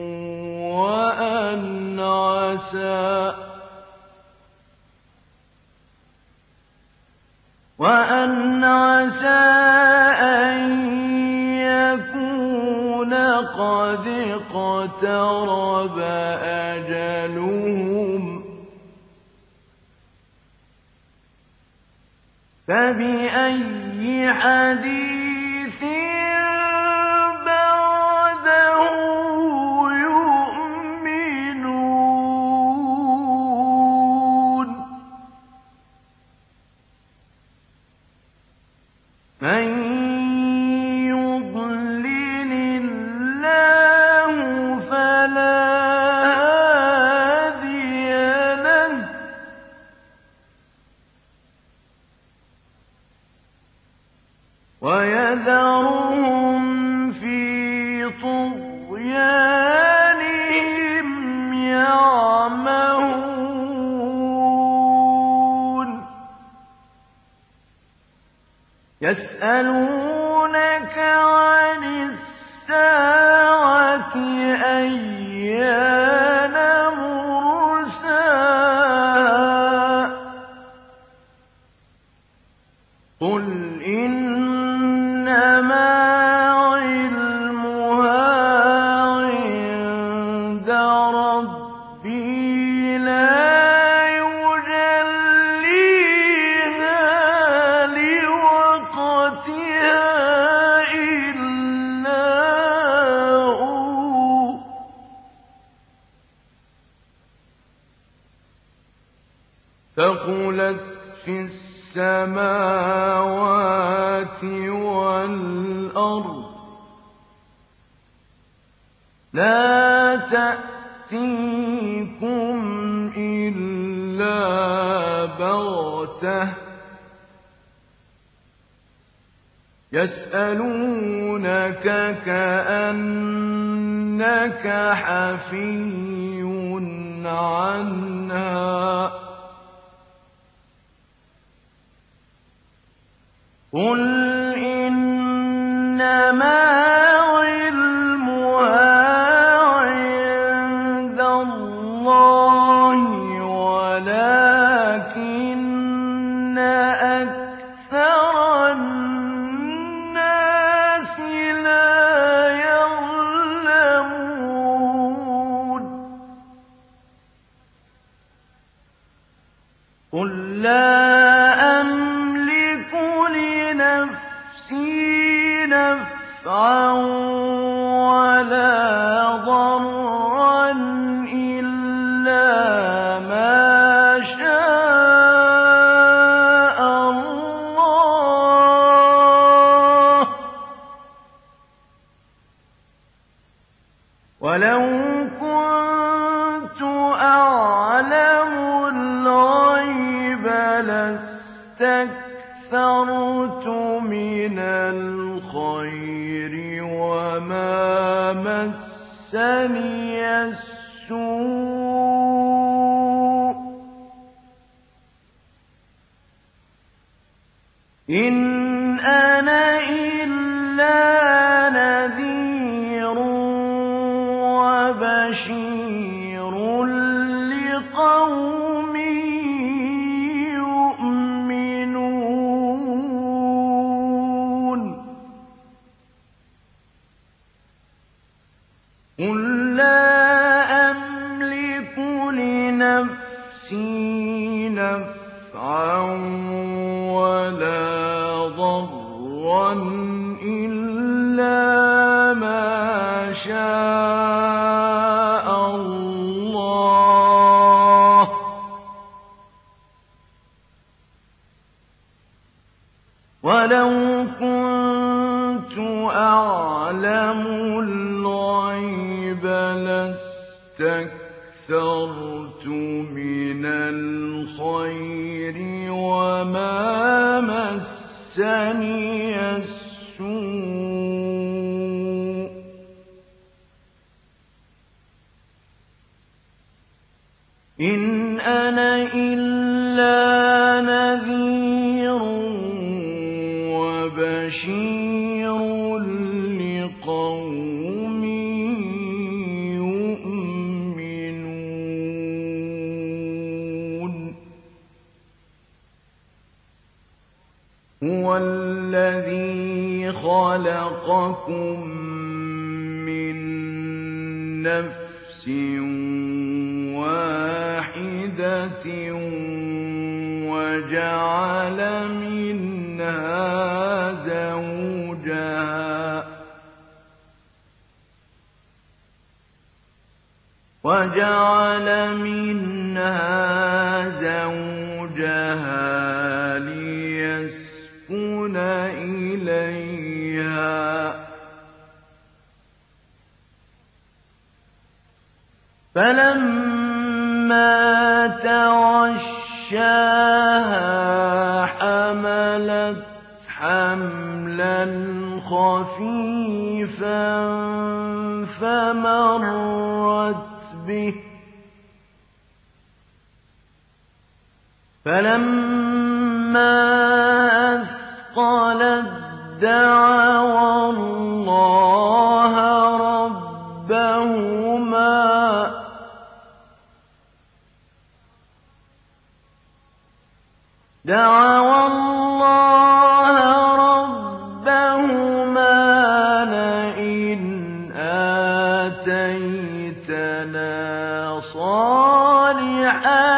S1: وأن عسى وأن عسى أن يكون قد اقترب أجلهم فبأي حديث بعده يؤمنون من يضلل الله طُغْيَانِهِمْ يَعْمَهُونَ يَسْأَلُونَكَ عَنِ السَّاعَةِ أَيَّانَ مُرْسَاهَا قُلْ إِنَّمَا عِلْمُهَا عِندَ رَبِّي لَا يُجَلِّيهَا لِوَقْتِهَا إِلَّا هُوَ ثَقُلَتْ فِي السَّمَاوَاتِ وَالْأَرْضِ لَا تَأْتِيكُمْ إِلَّا بَغْتَةً يَسْأَلُونَكَ كَأَنَّكَ حَفِيٌّ عَنْهَا قُلْ إِنَّمَا عِلْمُهَا عِندَ اللَّهِ وَلَٰكِنَّ أَكْثَرَ النَّاسِ لَا يَعْلَمُونَ قُل لَّا أَمْلِكُ لِنَفْسِي نَفْعًا وَلَا ضَرًّا إِلَّا مَا شَاءَ اللَّهُ ۗ وَلَوْ كُنتُ أَعْلَمُ الْغَيْبَ لَاسْتَكْثَرْتُ مِنَ الْخَيْرِ وَمَا مَسَّنِيَ السُّوءُ ۚ إِنْ أَنَا إِلَّا نَذِيرٌ وَبَشِيرٌ لِّقَوْمٍ يُؤْمِنُونَ قُل لَّا أَمْلِكُ لِنَفْسِي نَفْعًا وَلَا ضَرًّا إِلَّا مَا شَاءَ اللَّهُ ۗ وَلَوْ كُنتُ أَعْلَمُ الْغَيْبَ لَاسْتَكْثَرْتُ مِنَ الْخَيْرِ وَمَا مَسَّنِيَ السُّوءُ ۚ إِنْ أَنَا إِلَّا نَذِيرٌ وَبَشِيرٌ لِّقَوْمٍ يُؤْمِنُونَ هُوَ الَّذِي خَلَقَكُم مِّن نَّفْسٍ وَاحِدَةٍ وَجَعَلَ مِنْهَا زَوْجَهَا وَجَعَلَ مِنْهَا زَوْجَهَا لِيَسْكُنَ إِلَيْهَا ۖ فَلَمَّا تَغَشَّاهَا حَمَلَتْ حَمْلًا خَفِيفًا فمرت به فلما أثقلت دعوا الله ربهما دعوا الله ربهما لئن آتيتنا صالحا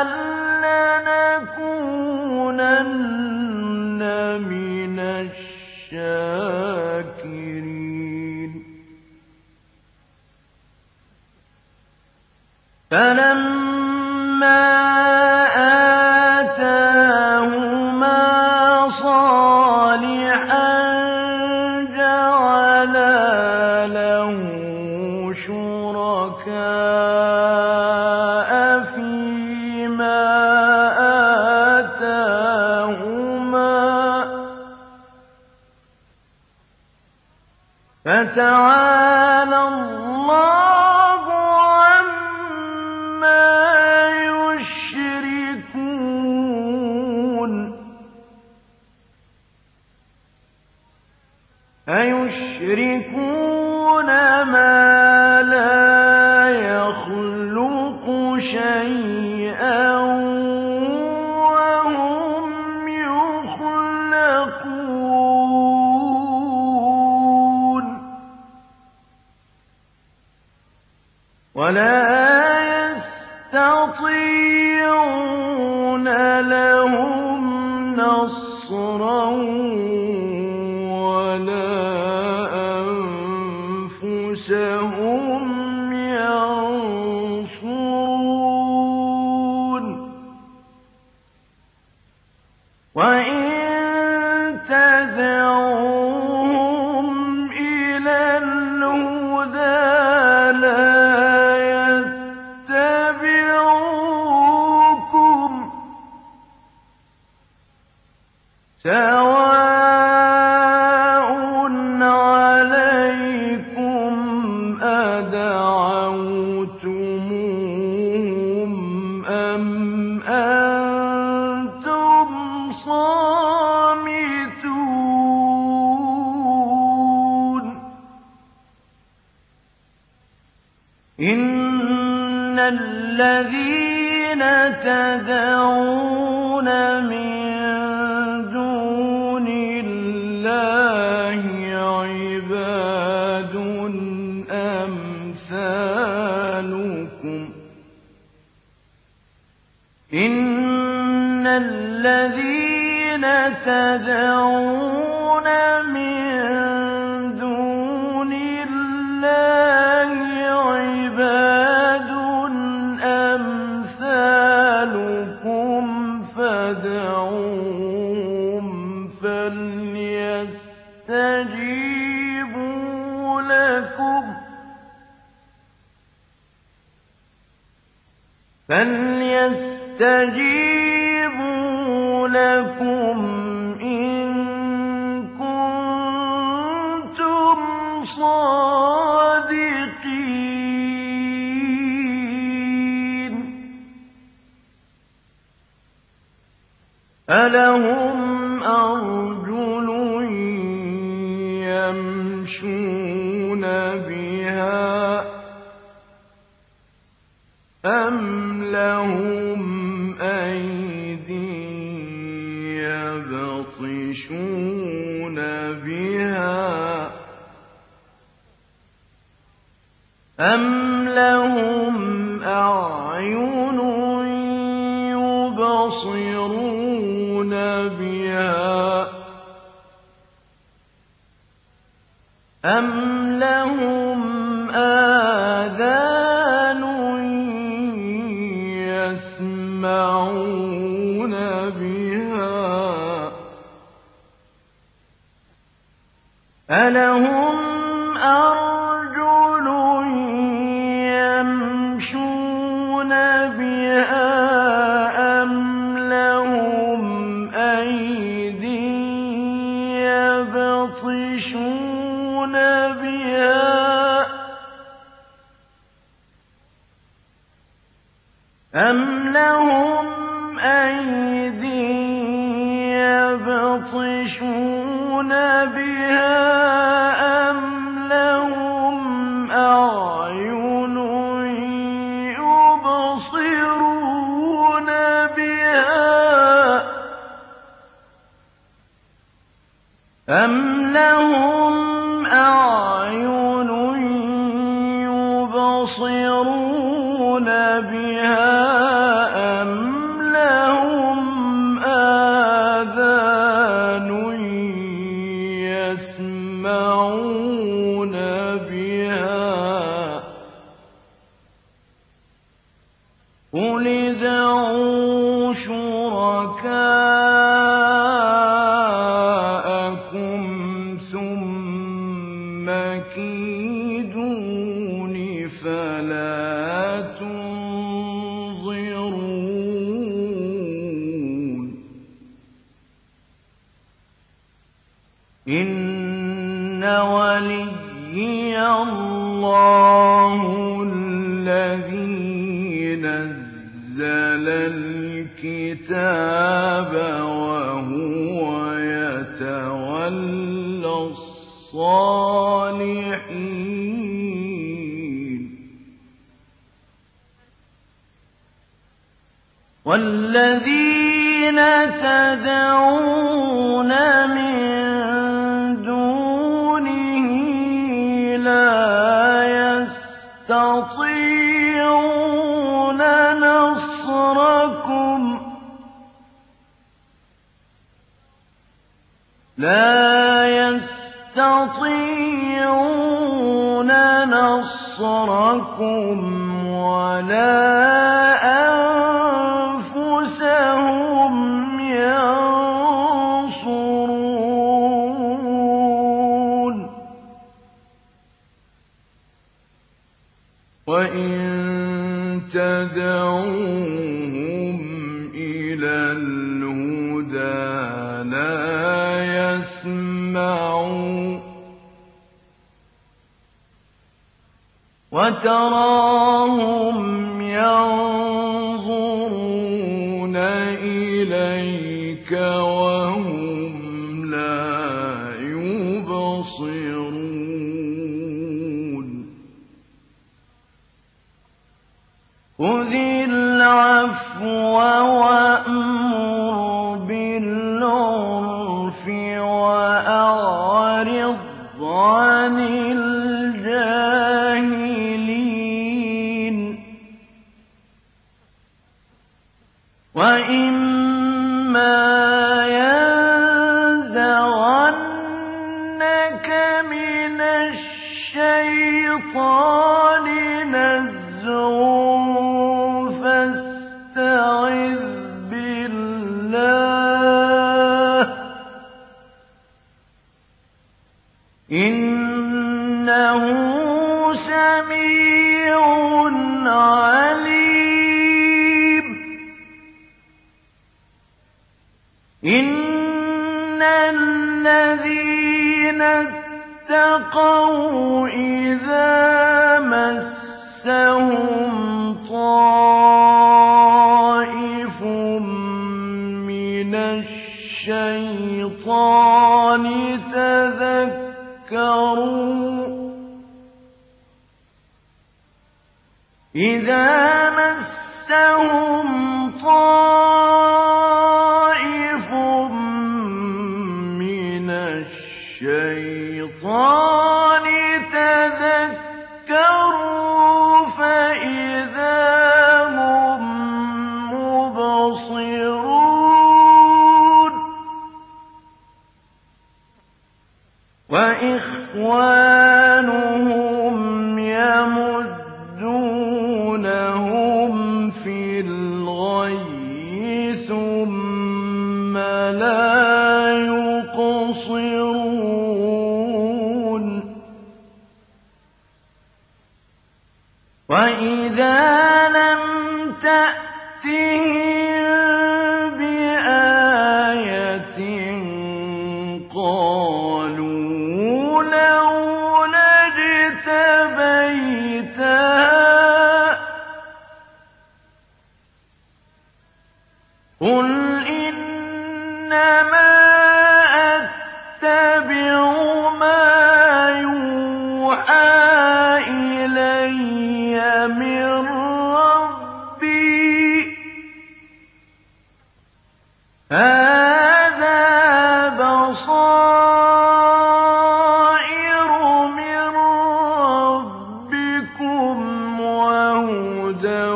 S1: لنكونن من الشاكرين فلما آتاهما صالحا جعلا له شركاء فيما آتاهما فتعالى الله عما يشركون أيشركون ما لا يخلق شيئا وهم يخلقون ولا يستطيعون لهم نصرا ولا أنفسهم ينصرون وإن تدعوهم إلى الهدى لا يتبعوكم سواء عليكم أدعوتموهم أم أنتم صامتون إن الذين تدعون من دون الله عباد أمثالكم إن الذين تدعون من دون الله عباد أمثالكم فادعوهم فليستجيبوا لكم فليستجيبوا لكم إن كنتم صادقين ألهم أرجل يمشون بها أم لهم أيدي يبطشون بها أم لهم أعين يبصرون بها أم لهم آذان يسمعون بها ألهم أرجل يمشون بها أم لهم أيدي يبطشون بها أَمْ لَهُمْ أَيْدٍ يَبْطِشُونَ بِهَا أَمْ لَهُمْ أَعْيُنٌ يُبْصِرُونَ بِهَا أَمْ لَهُمْ أَعْيُنٌ يُبْصِرُونَ بِهَا أَمْ لَهُمْ آذَانٌ يَسْمَعُونَ بِهَا قُلِ ادْعُوا شُرَكَاءَكُمْ ثُمَّ كِيدُونِ فَلَا تُنظِرُونِ إِنَّ وَلِيِّيَ اللَّهُ الَّذِي نَزَّلَ الْكِتَابَ وَهُوَ يَتَوَلَّى الصَّالِحِينَ وَالَّذِينَ تَدْعُونَ مِن دُونِهِ لَا يَسْتَطِيعُونَ نَصْرَكُمْ لَا يَسْتَطِيعُونَ نَصْرَكُمْ وَلَا أَنفُسَهُمْ يَنصُرُونَ وَإِن تَدْعُوهُمْ إِلَى الْهُدَىٰ لَا يَسْمَعُوا وَتَرَاهُمْ يَنظُرُونَ إِلَيْكَ وَهُمْ لَا يُبْصِرُونَ خُذِ الْعَفْوَ وَأْمُرْ بِالْعُرْفِ وَأَعْرِضْ عَنِ الْجَاهِلِينَ وَإِمَّا يَنزَغَنَّكَ مِنَ الشَّيْطَانِ نَزْغٌ فَاسْتَعِذْ بِاللَّهِ ۖ إِنَّهُ سَمِيعٌ عَلِيمٌ إِنَّ الَّذِينَ اتَّقَوْا إِذَا مَسَّهُمْ طَائِفٌ مِّنَ الشَّيْطَانِ تَذَكَّرُوا إِذَا مَسَّهُمْ طَائِفٌ مِّنَ الشَّيْطَانِ تَذَكَّرُوا فَإِذَا هُم مُّبْصِرُونَ وَإِخْوَانُهُمْ يَمُدُّونَهُمْ فِي الْغَيِّ ثُمَّ لَا يُقْصِرُونَ وَإِذَا لَمْ تَأْتِهِم بِآيَةٍ قَالُوا لَوْلَا اجْتَبَيْتَهَا إِنَّمَا أَتَّبِعُ مَا يُوحَىٰ إِلَيَّ مِن رَّبِّي ۚ هَٰذَا بَصَائِرُ مِن رَّبِّكُمْ وَهُدًى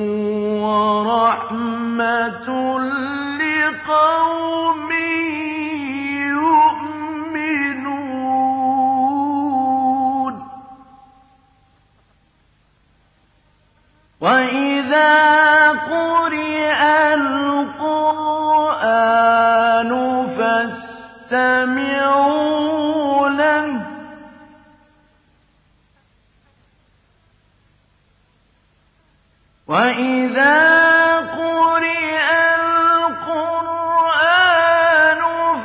S1: وَرَحْمَةٌ لِّقَوْمٍ يُؤْمِنُونَ. وَإِذَا قُرِئَ الْقُرْآنُ فَاسْتَمِعُوا لَهُ وَإِذَا قُرِئَ الْقُرْآنُ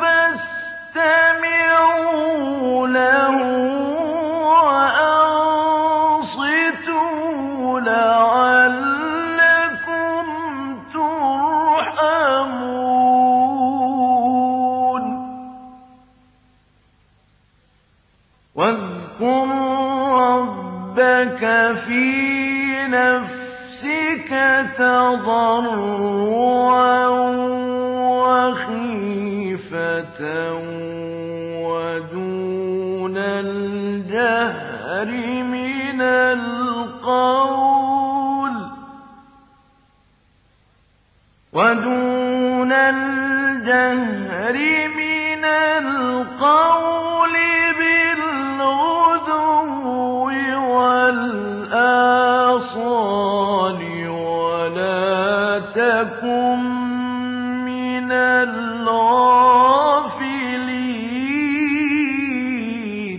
S1: فَاسْتَمِعُوا لَهُ وَأَنصِتُوا لَعَلَّكُمْ تُرْحَمُونَ. وَاذْكُر رَّبَّكَ فِي نَفْسِكَ تَضَرُّعًا وَخِيفَةً وَدُونَ الْجَهْرِ مِنَ الْقَوْلِ وَدُونَ الْجَهْرِ مِنَ الْقَوْلِ بِالْغُدُوِّ وَالْآصَالِ وَلَا تَكُن مِّنَ الْغَافِلِينَ.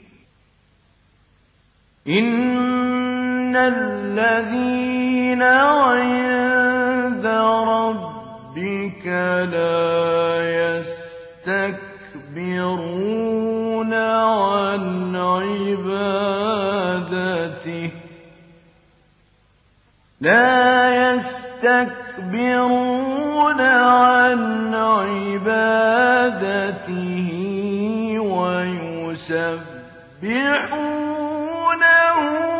S1: إِنَّ الَّذِينَ عِندَ رَبِّكَ لَا يَسْتَكْبِرُونَ عَنْ عِبَادَتِهِ لا يستكبرون عن عبادته ويسبحونه